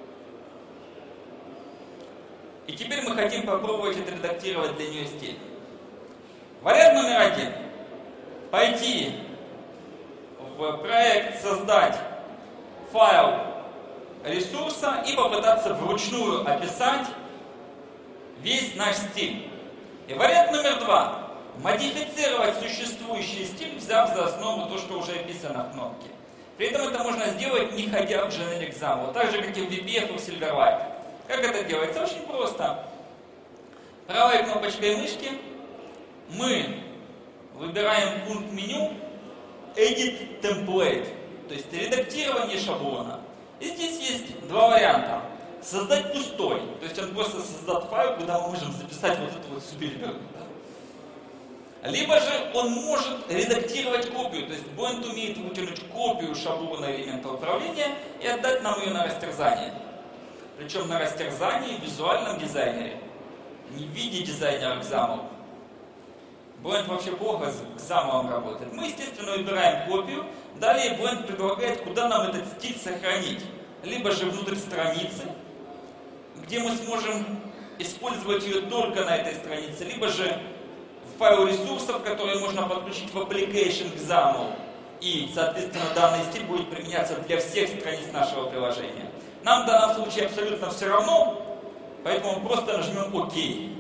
И теперь мы хотим попробовать отредактировать для нее стиль. Вариант номер один. Пойти в проект, создать файл ресурса и попытаться вручную описать весь наш стиль. И вариант номер два. Модифицировать существующий стиль, взяв за основу то, что уже описано в кнопке. При этом это можно сделать, не ходя в Generic экзамл, так же, как и в ви пи эф и в Silverlight. Как это делается? Очень просто. Правой кнопочкой мышки мы выбираем пункт меню Edit Template, то есть редактирование шаблона. И здесь есть два варианта. Создать пустой, то есть он просто создаст файл, куда мы можем записать вот эту вот супергеру. Либо же он может редактировать копию, то есть Blend умеет вытянуть копию шаблона элемента управления и отдать нам ее на растерзание. Причем на растерзании в визуальном дизайнере, не в виде дизайнера экзамл. Blend вообще плохо с экзамлом работает. Мы, естественно, выбираем копию, далее Blend предлагает, куда нам этот стиль сохранить. Либо же внутрь страницы, где мы сможем использовать ее только на этой странице, либо же в файл ресурсов, которые можно подключить в Application экзамл. И, соответственно, данный стиль будет применяться для всех страниц нашего приложения. Нам в данном случае абсолютно все равно, поэтому мы просто нажмем ОК.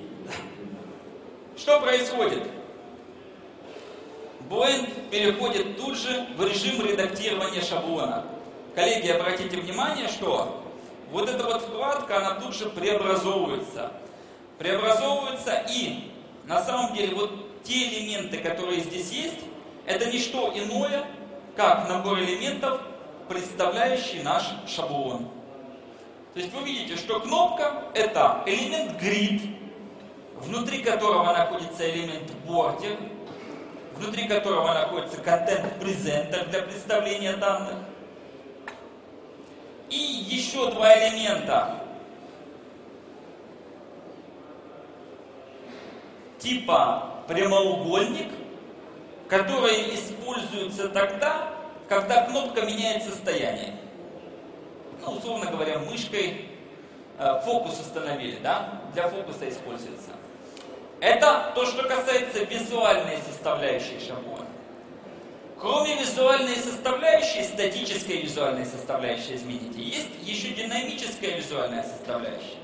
Что происходит? Blend переходит тут же в режим редактирования шаблона. Коллеги, обратите внимание, что вот эта вот вкладка, она тут же преобразовывается. Преобразовывается и на самом деле вот те элементы, которые здесь есть, это не что иное, как набор элементов, представляющий наш шаблон. То есть вы видите, что кнопка это элемент grid, внутри которого находится элемент border, внутри которого находится content presenter для представления данных. И еще два элемента типа прямоугольник, которые используются тогда, когда кнопка меняет состояние. ну, условно говоря, мышкой э, фокус установили, да, для фокуса используется. Это то, что касается визуальной составляющей шаблона. Кроме визуальной составляющей, статической визуальной составляющей, извините, есть еще динамическая визуальная составляющая.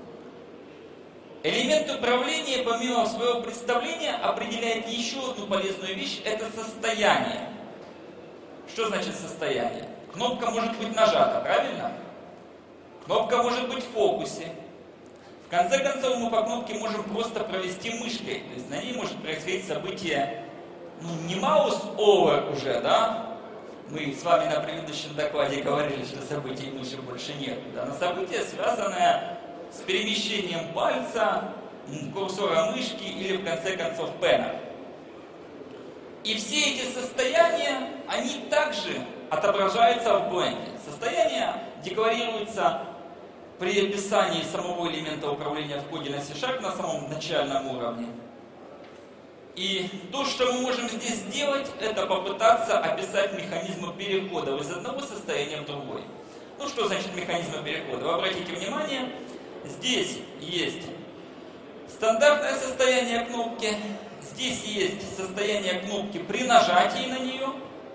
Элемент управления, помимо своего представления, определяет еще одну полезную вещь – это состояние. Что значит состояние? Кнопка может быть нажата, правильно? Кнопка может быть в фокусе. В конце концов, мы по кнопке можем просто провести мышкой. То есть на ней может происходить событие, ну, не маус-овер уже, да? Мы с вами на предыдущем докладе говорили, что событий мыши больше нет. Да? Но событие, связанное с перемещением пальца, курсора мышки или, в конце концов, пена. И все эти состояния, они также отображаются в бленде. Состояния декларируются при описании самого элемента управления в коде на C-Sharp на самом начальном уровне. И то, что мы можем здесь сделать, это попытаться описать механизмы перехода из одного состояния в другое. Ну, что значит механизмы перехода? Вы обратите внимание, здесь есть стандартное состояние кнопки, здесь есть состояние кнопки при нажатии на нее,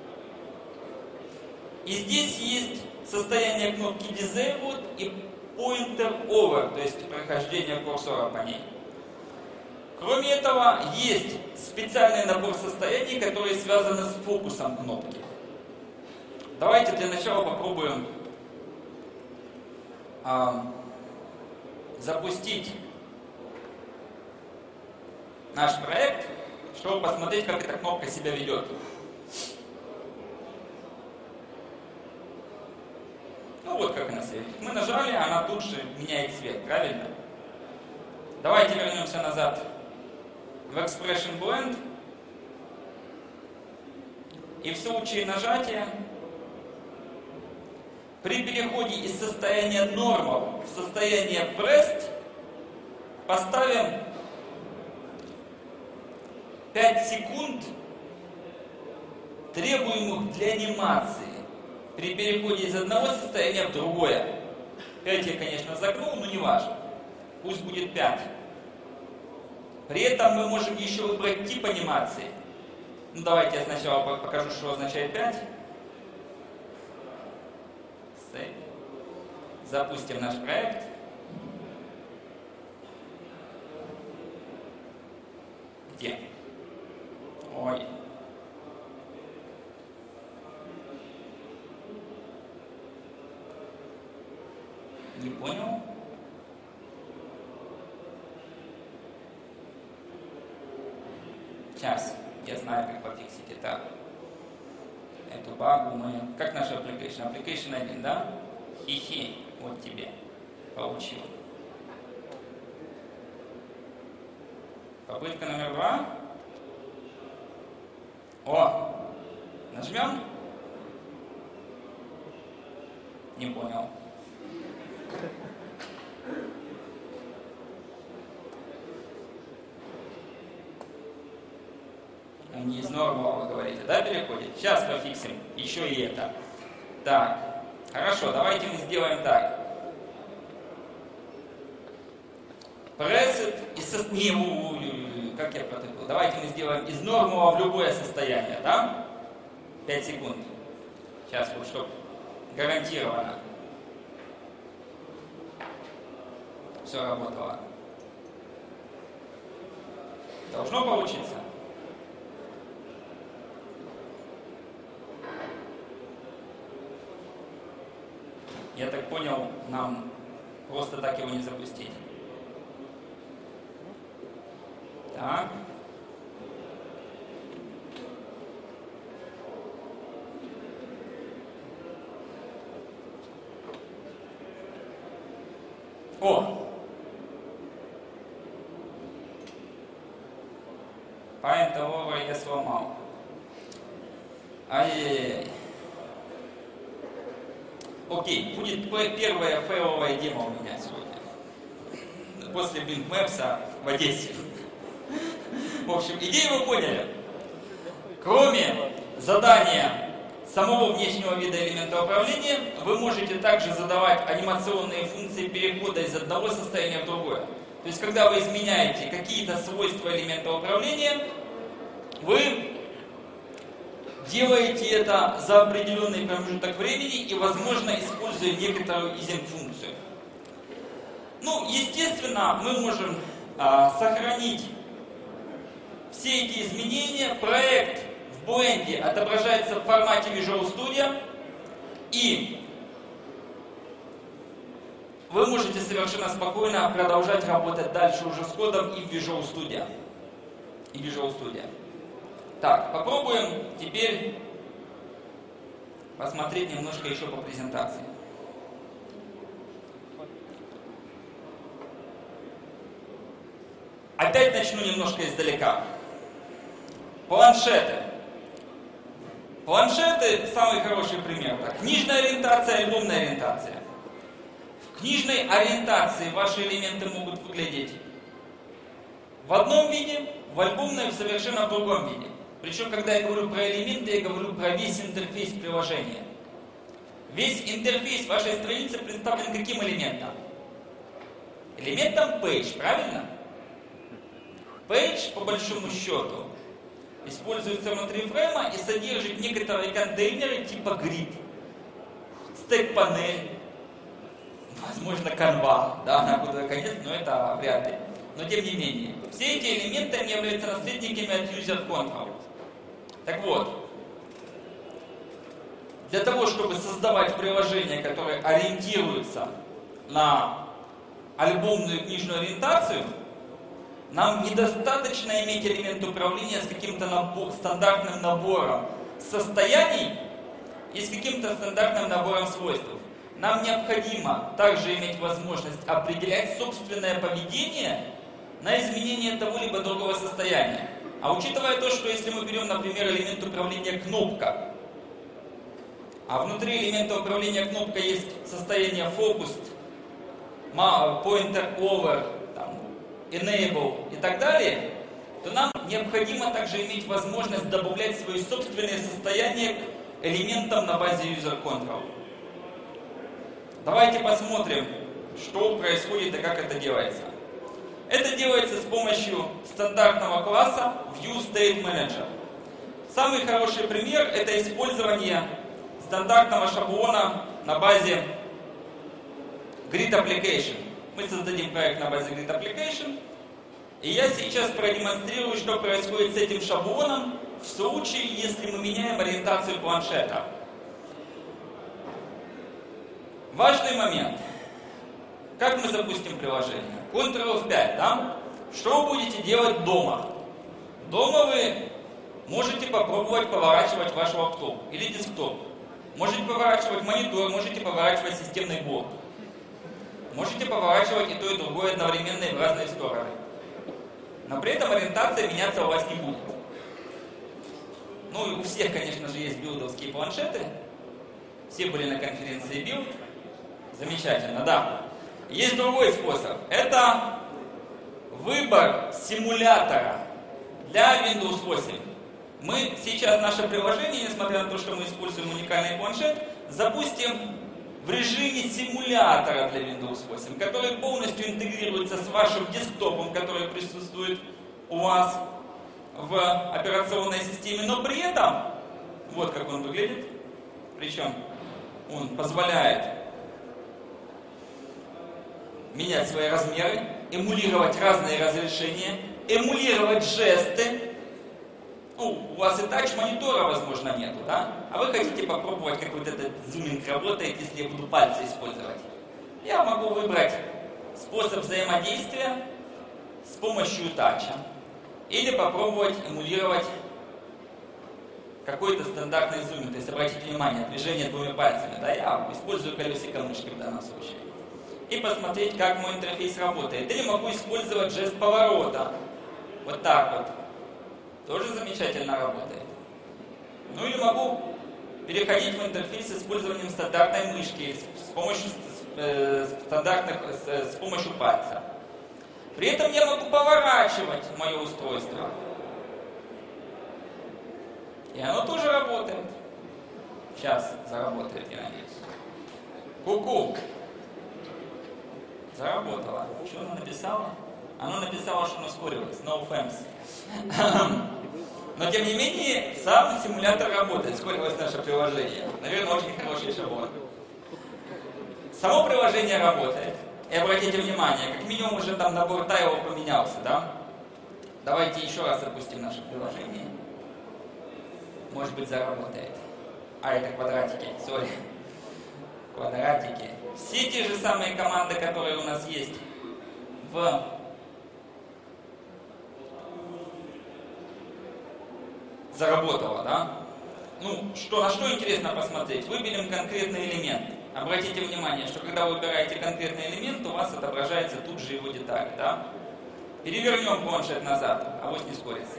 и здесь есть состояние кнопки Disabled и Pointer Over, то есть прохождение курсора по ней. Кроме этого, есть специальный набор состояний, которые связаны с фокусом кнопки. Давайте для начала попробуем а, запустить наш проект, чтобы посмотреть, как эта кнопка себя ведет. Ну вот как она себя ведет. Мы нажали, она тут же меняет цвет, правильно? Давайте вернемся назад в Expression Blend. И в случае нажатия при переходе из состояния Normal в состояние Pressed поставим пять секунд, требуемых для анимации при переходе из одного состояния в другое. пять я, конечно, загнул, но не важно. Пусть будет пять. При этом мы можем еще выбрать тип анимации. Ну, давайте я сначала покажу, что означает пять. Save. Запустим наш проект. Где? Ой. Не понял. Сейчас, я знаю, как пофиксить это. Эту багу мы... Как наш application? Application один, да? Хи-хи, вот тебе. Получил. Попытка номер два. О! Нажмем? Не понял. Не из нормы, вы говорите, да, переходит? Сейчас пофиксим еще и это. Так, хорошо, давайте мы сделаем так. Pressed из со... Не, как я протыкал? Давайте мы сделаем из нормового в любое состояние, да? пять секунд. Сейчас вот, чтобы гарантированно все работало. Должно получиться. Я так понял, нам просто так его не запустить. Так. О! Point over я сломал. Ай-яй-яй. Окей, будет первая фейловая демо у меня сегодня. После Blink Maps в Одессе. В общем, идею вы поняли. Кроме задания самого внешнего вида элемента управления вы можете также задавать анимационные функции перехода из одного состояния в другое. То есть, когда вы изменяете какие-то свойства элемента управления, вы делаете это за определенный промежуток времени и, возможно, используя некоторую изен-функцию. Ну, естественно, мы можем а, сохранить все эти изменения. Проект в Blend отображается в формате Visual Studio, и вы можете совершенно спокойно продолжать работать дальше уже с кодом и в Visual Studio. И Visual Studio. Так, попробуем теперь посмотреть немножко еще по презентации. Опять начну немножко издалека. Планшеты. Планшеты – самый хороший пример. Так, книжная ориентация, альбомная ориентация. В книжной ориентации ваши элементы могут выглядеть в одном виде, в альбомной в совершенно другом виде. Причем, когда я говорю про элементы, я говорю про весь интерфейс приложения. Весь интерфейс вашей страницы представлен каким элементом? Элементом page, правильно? Page, по большому счету, используется внутри фрейма и содержит некоторые контейнеры типа grid, стек-панель, возможно, канва, да, на худой конец, но это вряд ли. Но тем не менее, все эти элементы они являются наследниками от user control. Так вот, для того, чтобы создавать приложения, которые ориентируются на альбомную книжную ориентацию, нам недостаточно иметь элемент управления с каким-то набор, стандартным набором состояний и с каким-то стандартным набором свойств. Нам необходимо также иметь возможность определять собственное поведение на изменение того либо другого состояния. А учитывая то, что если мы берем, например, элемент управления кнопка, а внутри элемента управления кнопка есть состояние focused, pointer over, там, enable и так далее, то нам необходимо также иметь возможность добавлять свои собственные состояния к элементам на базе user control. Давайте посмотрим, что происходит и как это делается. Это делается с помощью стандартного класса ViewStateManager. Самый хороший пример – это использование стандартного шаблона на базе GridApplication. Мы создадим проект на базе GridApplication, и я сейчас продемонстрирую, что происходит с этим шаблоном в случае, если мы меняем ориентацию планшета. Важный момент. Как мы запустим приложение? контрол эф пять, да? Что вы будете делать дома? Дома вы можете попробовать поворачивать ваш лаптоп или десктоп. Можете поворачивать монитор, можете поворачивать системный блок. Можете поворачивать и то, и другое одновременно и в разные стороны. Но при этом ориентация меняться у вас не будет. Ну и у всех, конечно же, есть билдовские планшеты. Все были на конференции билд. Замечательно, да. Есть другой способ. Это выбор симулятора для Windows восемь. Мы сейчас наше приложение, несмотря на то, что мы используем уникальный планшет, запустим в режиме симулятора для Windows восемь, который полностью интегрируется с вашим десктопом, который присутствует у вас в операционной системе, но при этом, вот как он выглядит, причем он позволяет менять свои размеры, эмулировать разные разрешения, эмулировать жесты. Ну, у вас и тач-монитора, возможно, нету, да? А вы хотите попробовать, как вот этот зуминг работает, если я буду пальцы использовать. Я могу выбрать способ взаимодействия с помощью тача. Или попробовать эмулировать какой-то стандартный зум. То есть, обратите внимание, движение двумя пальцами. Да? Я использую колесико мышки в данном случае. И посмотреть, как мой интерфейс работает. Или могу использовать жест поворота. Вот так вот. Тоже замечательно работает. Ну или могу переходить в интерфейс с использованием стандартной мышки, с помощью э, стандартных, с, с помощью пальца. При этом я могу поворачивать мое устройство. И оно тоже работает. Сейчас заработает, я надеюсь. Ку-ку. Заработала. Что она написала? Она написала, что она ускорилась. No thanks. Но тем не менее, сам симулятор работает. Ускорилось наше приложение. Наверное, очень хороший шаблон. Само приложение работает. И обратите внимание, как минимум уже там набор тайлов поменялся, да? Давайте еще раз запустим наше приложение. Может быть, заработает. А, это квадратики, сори. Квадратики. Все те же самые команды, которые у нас есть в заработало, да? Ну, что, на что интересно посмотреть? Выберем конкретный элемент. Обратите внимание, что когда вы выбираете конкретный элемент, у вас отображается тут же его деталь, да? Перевернем планшет назад, авось не скорится.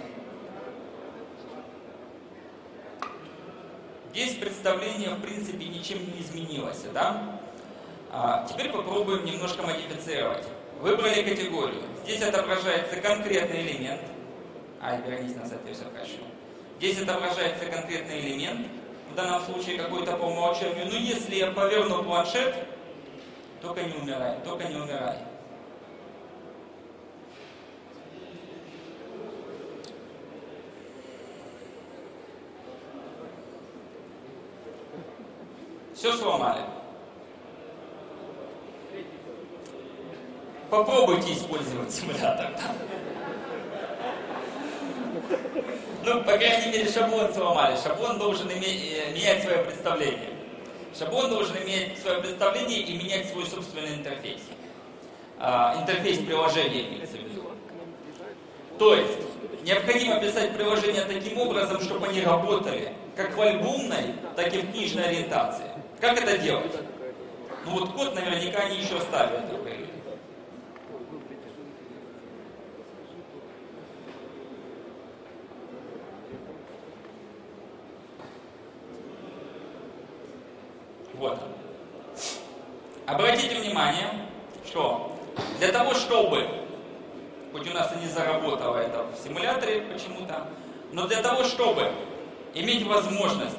Здесь представление, в принципе, ничем не изменилось, да? А, теперь попробуем немножко модифицировать. Выбрали категорию. Здесь отображается конкретный элемент. Ай, вернись назад, я все хочу. Здесь отображается конкретный элемент. В данном случае какой-то по умолчанию. Но если я поверну планшет, только не умирай, только не умирай. Все сломали. Попробуйте использовать симулятор. Ну, по крайней мере, шаблон сломали. Шаблон должен иметь, менять свое представление. Шаблон должен иметь свое представление и менять свой собственный интерфейс. А, интерфейс приложения имеется в виду. То есть, необходимо писать приложения таким образом, чтобы они работали как в альбомной, так и в книжной ориентации. Как это делать? Ну вот код наверняка они еще оставят такой. Вот. Обратите внимание, что для того, чтобы, хоть у нас и не заработало это в симуляторе почему-то, но для того, чтобы иметь возможность,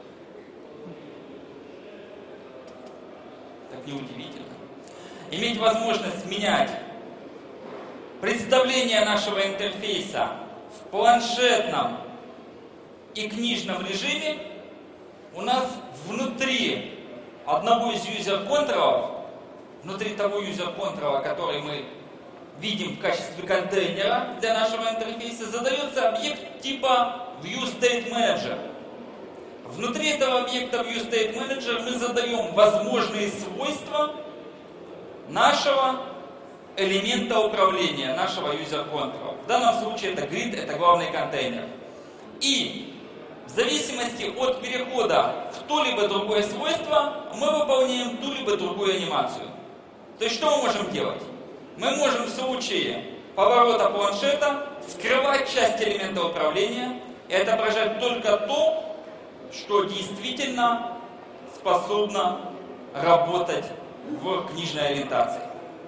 так неудивительно, иметь возможность менять представление нашего интерфейса в планшетном и книжном режиме, у нас внутри одного из юзер-контролов, внутри того юзер-контрола, который мы видим в качестве контейнера для нашего интерфейса, задается объект типа ViewStateManager. Внутри этого объекта ViewStateManager мы задаем возможные свойства нашего элемента управления, нашего юзер-контрола. В данном случае это grid, это главный контейнер. И в зависимости от перехода в то-либо другое свойство, мы выполняем ту-либо другую анимацию. То есть, что мы можем делать? Мы можем в случае поворота планшета скрывать часть элемента управления и отображать только то, что действительно способно работать в книжной ориентации.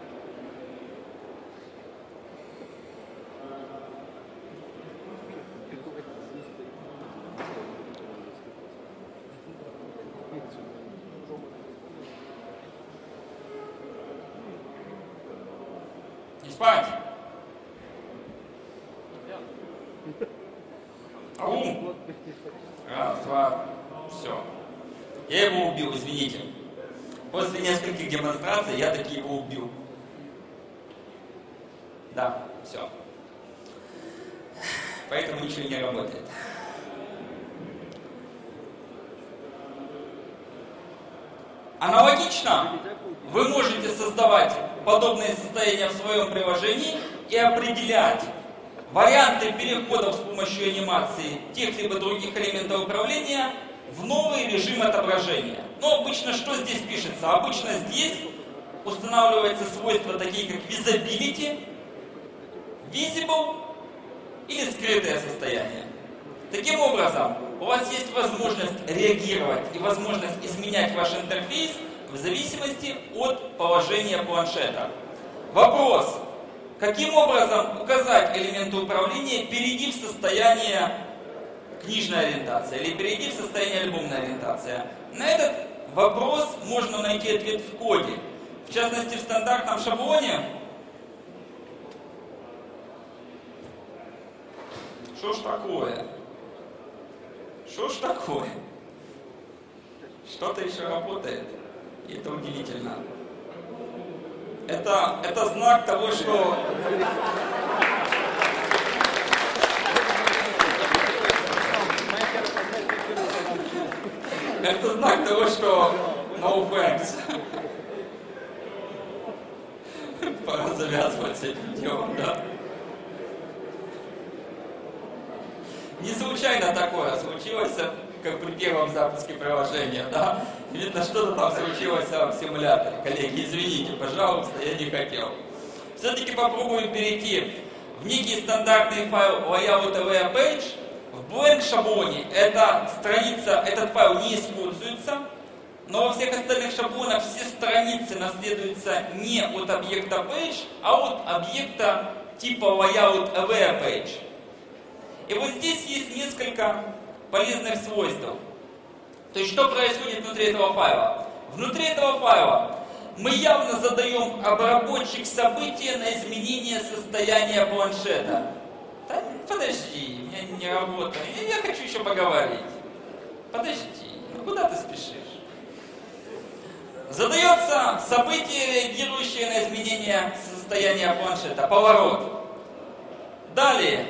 Не спать! Ау! Раз, два, все. Я его убил, извините. После нескольких демонстраций я таки его убил. Да, все. Поэтому ничего не работает. Аналогично вы можете создавать подобные состояния в своем приложении и определять варианты переходов с помощью анимации тех либо других элементов управления в новый режим отображения. Но обычно что здесь пишется? Обычно здесь устанавливаются свойства такие как visibility, visible или скрытое состояние. Таким образом, у вас есть возможность реагировать и возможность изменять ваш интерфейс в зависимости от положения планшета. Вопрос: каким образом указать элементы управления, перейти в состояние книжная ориентация или перейди в состояние альбомная ориентация? На этот вопрос можно найти ответ в коде. В частности, в стандартном шаблоне. Что ж такое? Что ж такое? Что-то еще работает. И это удивительно. Это, это знак того, что... Это знак того, что no thanks. Пора завязывать с этим делом, да? Не случайно такое случилось, как при первом запуске приложения, да? Видно, что-то там случилось в симуляторе. Коллеги, извините, пожалуйста, я не хотел. Все-таки попробуем перейти в некий стандартный файл layout ave page. В blank шаблоне эта страница, этот файл не используется, но во всех остальных шаблонах все страницы наследуются не от объекта page, а от объекта типа layout ave page. И вот здесь есть несколько полезных свойств. То есть, что происходит внутри этого файла? Внутри этого файла мы явно задаем обработчик события на изменение состояния планшета. Да, подожди, у меня не работает. Я, я хочу еще поговорить. Подожди, ну куда ты спешишь? Задается событие, реагирующее на изменение состояния планшета. Поворот. Далее.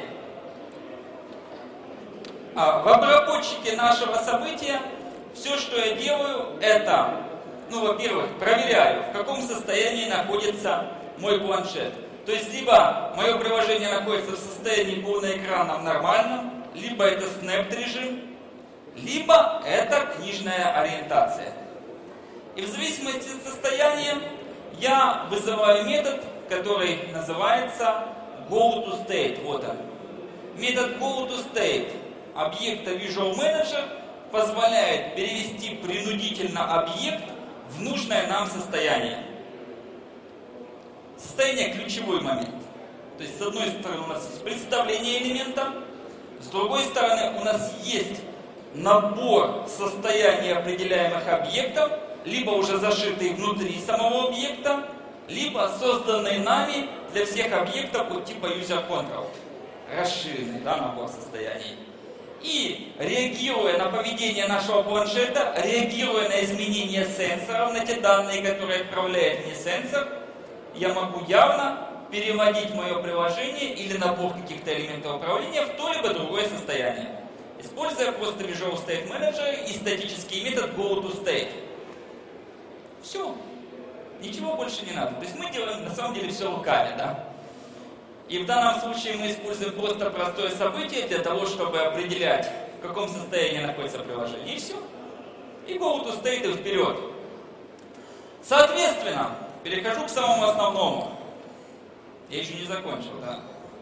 А в обработчике нашего события все, что я делаю, это, ну, во-первых, проверяю, в каком состоянии находится мой планшет. То есть, либо мое приложение находится в состоянии полноэкранном нормальном, либо это снэпт режим, либо это книжная ориентация. И в зависимости от состояния я вызываю метод, который называется goToState. Вот он. Метод goToState объекта Visual Manager позволяет перевести принудительно объект в нужное нам состояние. Состояние – ключевой момент. То есть, с одной стороны, у нас есть представление элемента, с другой стороны, у нас есть набор состояний определяемых объектов, либо уже зашитые внутри самого объекта, либо созданные нами для всех объектов от типа User Control. Расширенный, да, набор состояний. И реагируя на поведение нашего планшета, реагируя на изменения сенсоров, на те данные, которые отправляет мне сенсор, я могу явно переводить мое приложение или набор каких-то элементов управления в то либо другое состояние, используя просто Visual State Manager и статический метод goToState. Все. Ничего больше не надо. То есть мы делаем на самом деле все руками, да? И в данном случае мы используем просто простое событие для того, чтобы определять, в каком состоянии находится приложение. И все. И goToState и вперед. Соответственно, перехожу к самому основному. Я еще не закончил, да?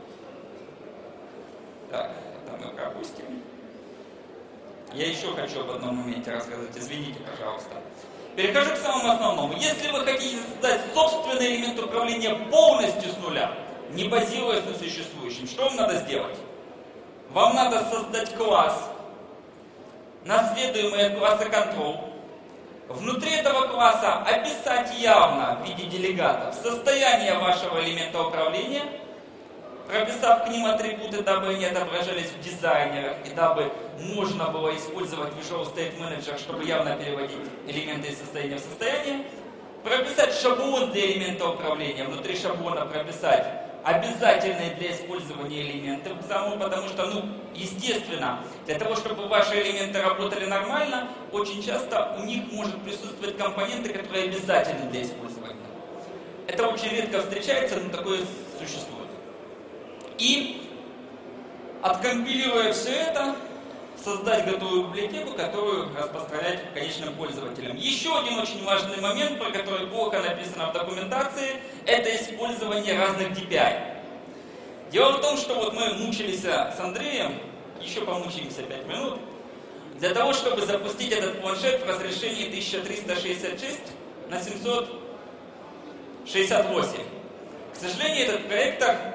Так, это мы пропустим. Я еще хочу об одном моменте рассказать. Извините, пожалуйста. Перехожу к самому основному. Если вы хотите создать собственный элемент управления полностью с нуля, не базируясь на существующем, что вам надо сделать? Вам надо создать класс, наследуемый от класса Control. Внутри этого класса описать явно в виде делегатов состояние вашего элемента управления, прописав к ним атрибуты, дабы они отображались в дизайнерах и дабы можно было использовать Visual State Manager, чтобы явно переводить элементы из состояния в состояние. Прописать шаблон для элемента управления, внутри шаблона прописать обязательные для использования элементы, потому что, ну, естественно, для того, чтобы ваши элементы работали нормально, очень часто у них может присутствовать компоненты, которые обязательны для использования. Это очень редко встречается, но такое существует. И, откомпилируя все это, создать готовую библиотеку, которую распространять конечным пользователям. Еще один очень важный момент, про который плохо написано в документации, это использование разных ди пи ай. Дело в том, что вот мы мучились с Андреем, еще помучаемся пять минут, для того, чтобы запустить этот планшет в разрешении тысяча триста шестьдесят шесть на семьсот шестьдесят восемь. К сожалению, этот проектор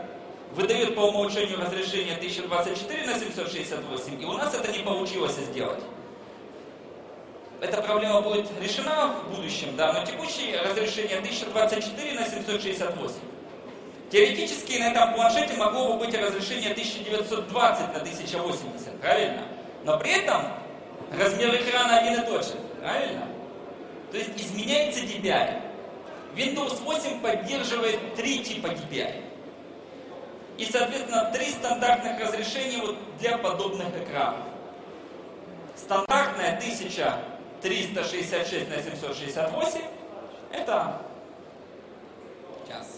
выдает по умолчанию разрешение тысяча двадцать четыре на семьсот шестьдесят восемь, и у нас это не получилось сделать. Эта проблема будет решена в будущем, да, но текущее разрешение тысяча двадцать четыре на семьсот шестьдесят восемь. Теоретически на этом планшете могло бы быть разрешение тысяча девятьсот двадцать на тысяча восемьдесят, правильно? Но при этом размер экрана один и тот же, правильно? То есть изменяется ди пи ай. Windows восемь поддерживает три типа ди пи ай. И, соответственно, три стандартных разрешения вот для подобных экранов. Стандартная тысяча триста шестьдесят шесть на семьсот шестьдесят восемь это... Сейчас.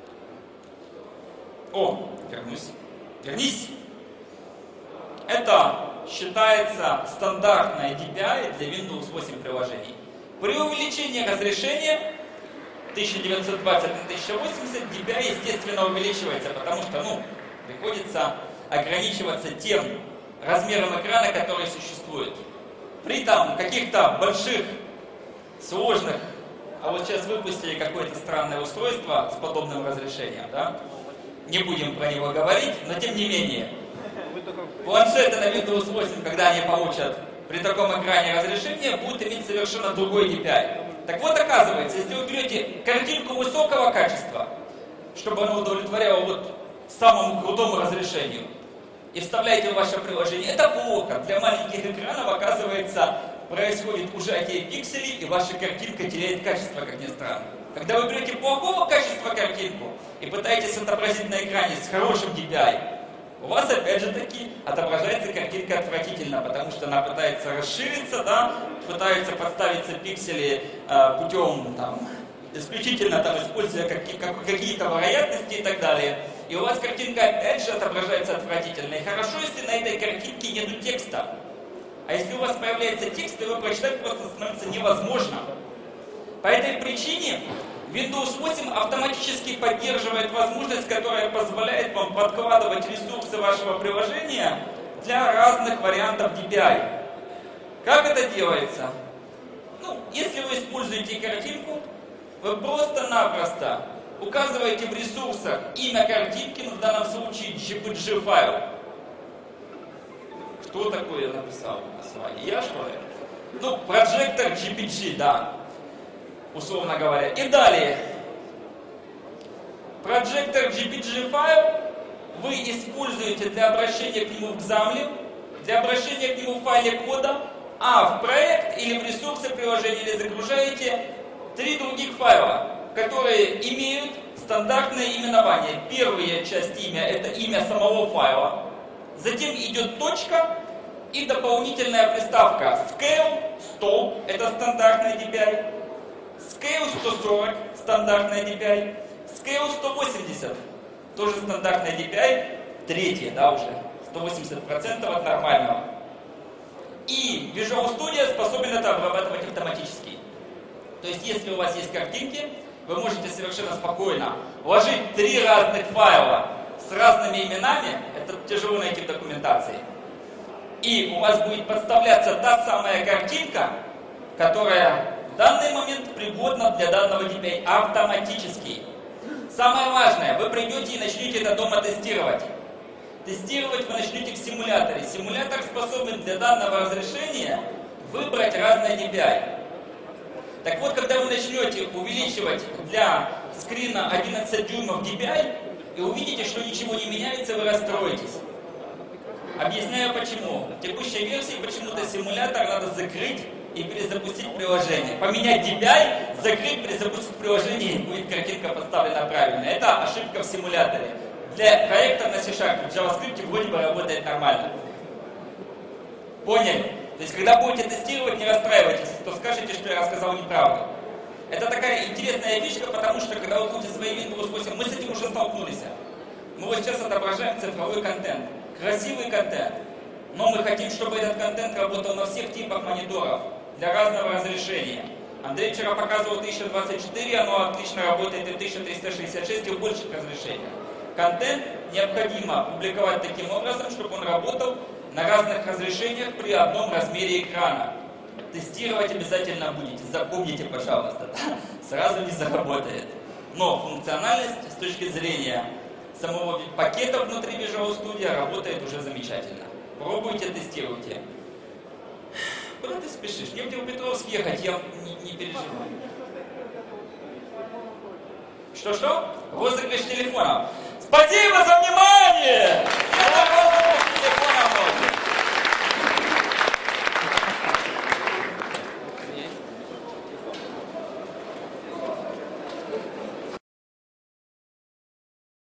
О, вернусь. Вернись. Это считается стандартная ди пи ай для Windows восемь приложений. При увеличении разрешения тысяча девятьсот двадцать на тысяча восемьдесят ди пи ай естественно увеличивается, потому что, ну, приходится ограничиваться тем размером экрана, который существует. При там каких-то больших, сложных, а вот сейчас выпустили какое-то странное устройство с подобным разрешением, да? Не будем про него говорить, но тем не менее. Планшеты на Windows восемь, когда они получат при таком экране разрешение, будут иметь совершенно другой ди пи ай. Так вот, оказывается, если вы берете картинку высокого качества, чтобы она удовлетворяла вот самому крутому разрешению, и вставляете в ваше приложение, это плохо. Для маленьких экранов, оказывается, происходит ужатие пикселей, и ваша картинка теряет качество, как ни странно. Когда вы берете плохого качества картинку и пытаетесь отобразить на экране с хорошим ди пи ай, у вас опять же таки отображается картинка отвратительно, потому что она пытается расшириться, да, пытается подставиться пиксели э, путем там, исключительно там, используя какие- как- какие-то вероятности и так далее. И у вас картинка опять же отображается отвратительно. И хорошо, если на этой картинке нету текста. А если у вас появляется текст, то его прочитать просто становится невозможно. По этой причине Windows восемь автоматически поддерживает возможность, которая позволяет вам подкладывать ресурсы вашего приложения для разных вариантов ди пи ай. Как это делается? Ну, если вы используете картинку, вы просто-напросто указываете в ресурсах имя картинки, ну, в данном случае джей пи джи файл. Кто такое написал название? Я, что ли? Ну, Projector джей пи джи, да. Условно говоря. И далее. Projector джей пи джи файл вы используете для обращения к нему в экзамле, для обращения к нему в файле кода, а в проект или в ресурсы приложения загружаете три других файла, которые имеют стандартное именование. Первая часть имя — это имя самого файла. Затем идет точка и дополнительная приставка scale сто, это стандартный ди пи ай, scale сто сорок, стандартный ди пи ай, scale сто восемьдесят, тоже стандартный ди пи ай, третье, да, уже, сто восемьдесят процентов от нормального. И Visual Studio способен это обрабатывать автоматически. То есть, если у вас есть картинки, вы можете совершенно спокойно вложить три разных файла с разными именами, это тяжело найти в документации, и у вас будет подставляться та самая картинка, которая в данный момент пригодна для данного ди пи ай автоматически. Самое важное, вы придете и начнете это дома тестировать. Тестировать вы начнете в симуляторе. Симулятор способен для данного разрешения выбрать разные ди пи ай. Так вот, когда вы начнете увеличивать для скрина одиннадцать дюймов ди пи ай и увидите, что ничего не меняется, вы расстроитесь. Объясняю почему. В текущей версии почему-то симулятор надо закрыть и перезапустить приложение. Поменять ди пи ай, закрыть, перезапустить приложение, и будет картинка поставлена правильно. Это ошибка в симуляторе. Для проектов на C-Sharp в JavaScript вроде бы работает нормально. Поняли? То есть, когда будете тестировать, не расстраивайтесь, то скажете, что я рассказал неправду. Это такая интересная фишка, потому что, когда вы будете свои Windows восемь, мы с этим уже столкнулись. Мы вот сейчас отображаем цифровой контент. Красивый контент. Но мы хотим, чтобы этот контент работал на всех типах мониторов, для разного разрешения. Андрей вчера показывал тысяча двадцать четыре, оно отлично работает и в тысяча триста шестьдесят шесть, и в больших разрешениях. Контент необходимо публиковать таким образом, чтобы он работал на разных разрешениях при одном размере экрана. Тестировать обязательно будете, запомните, пожалуйста, сразу не заработает. Но функциональность с точки зрения самого пакета внутри Visual Studio работает уже замечательно. Пробуйте, тестируйте. Куда ты спешишь? Мне в Днепропетровск ехать, я не, не переживаю. Что-что? Розыгрыш телефона. Спасибо за внимание!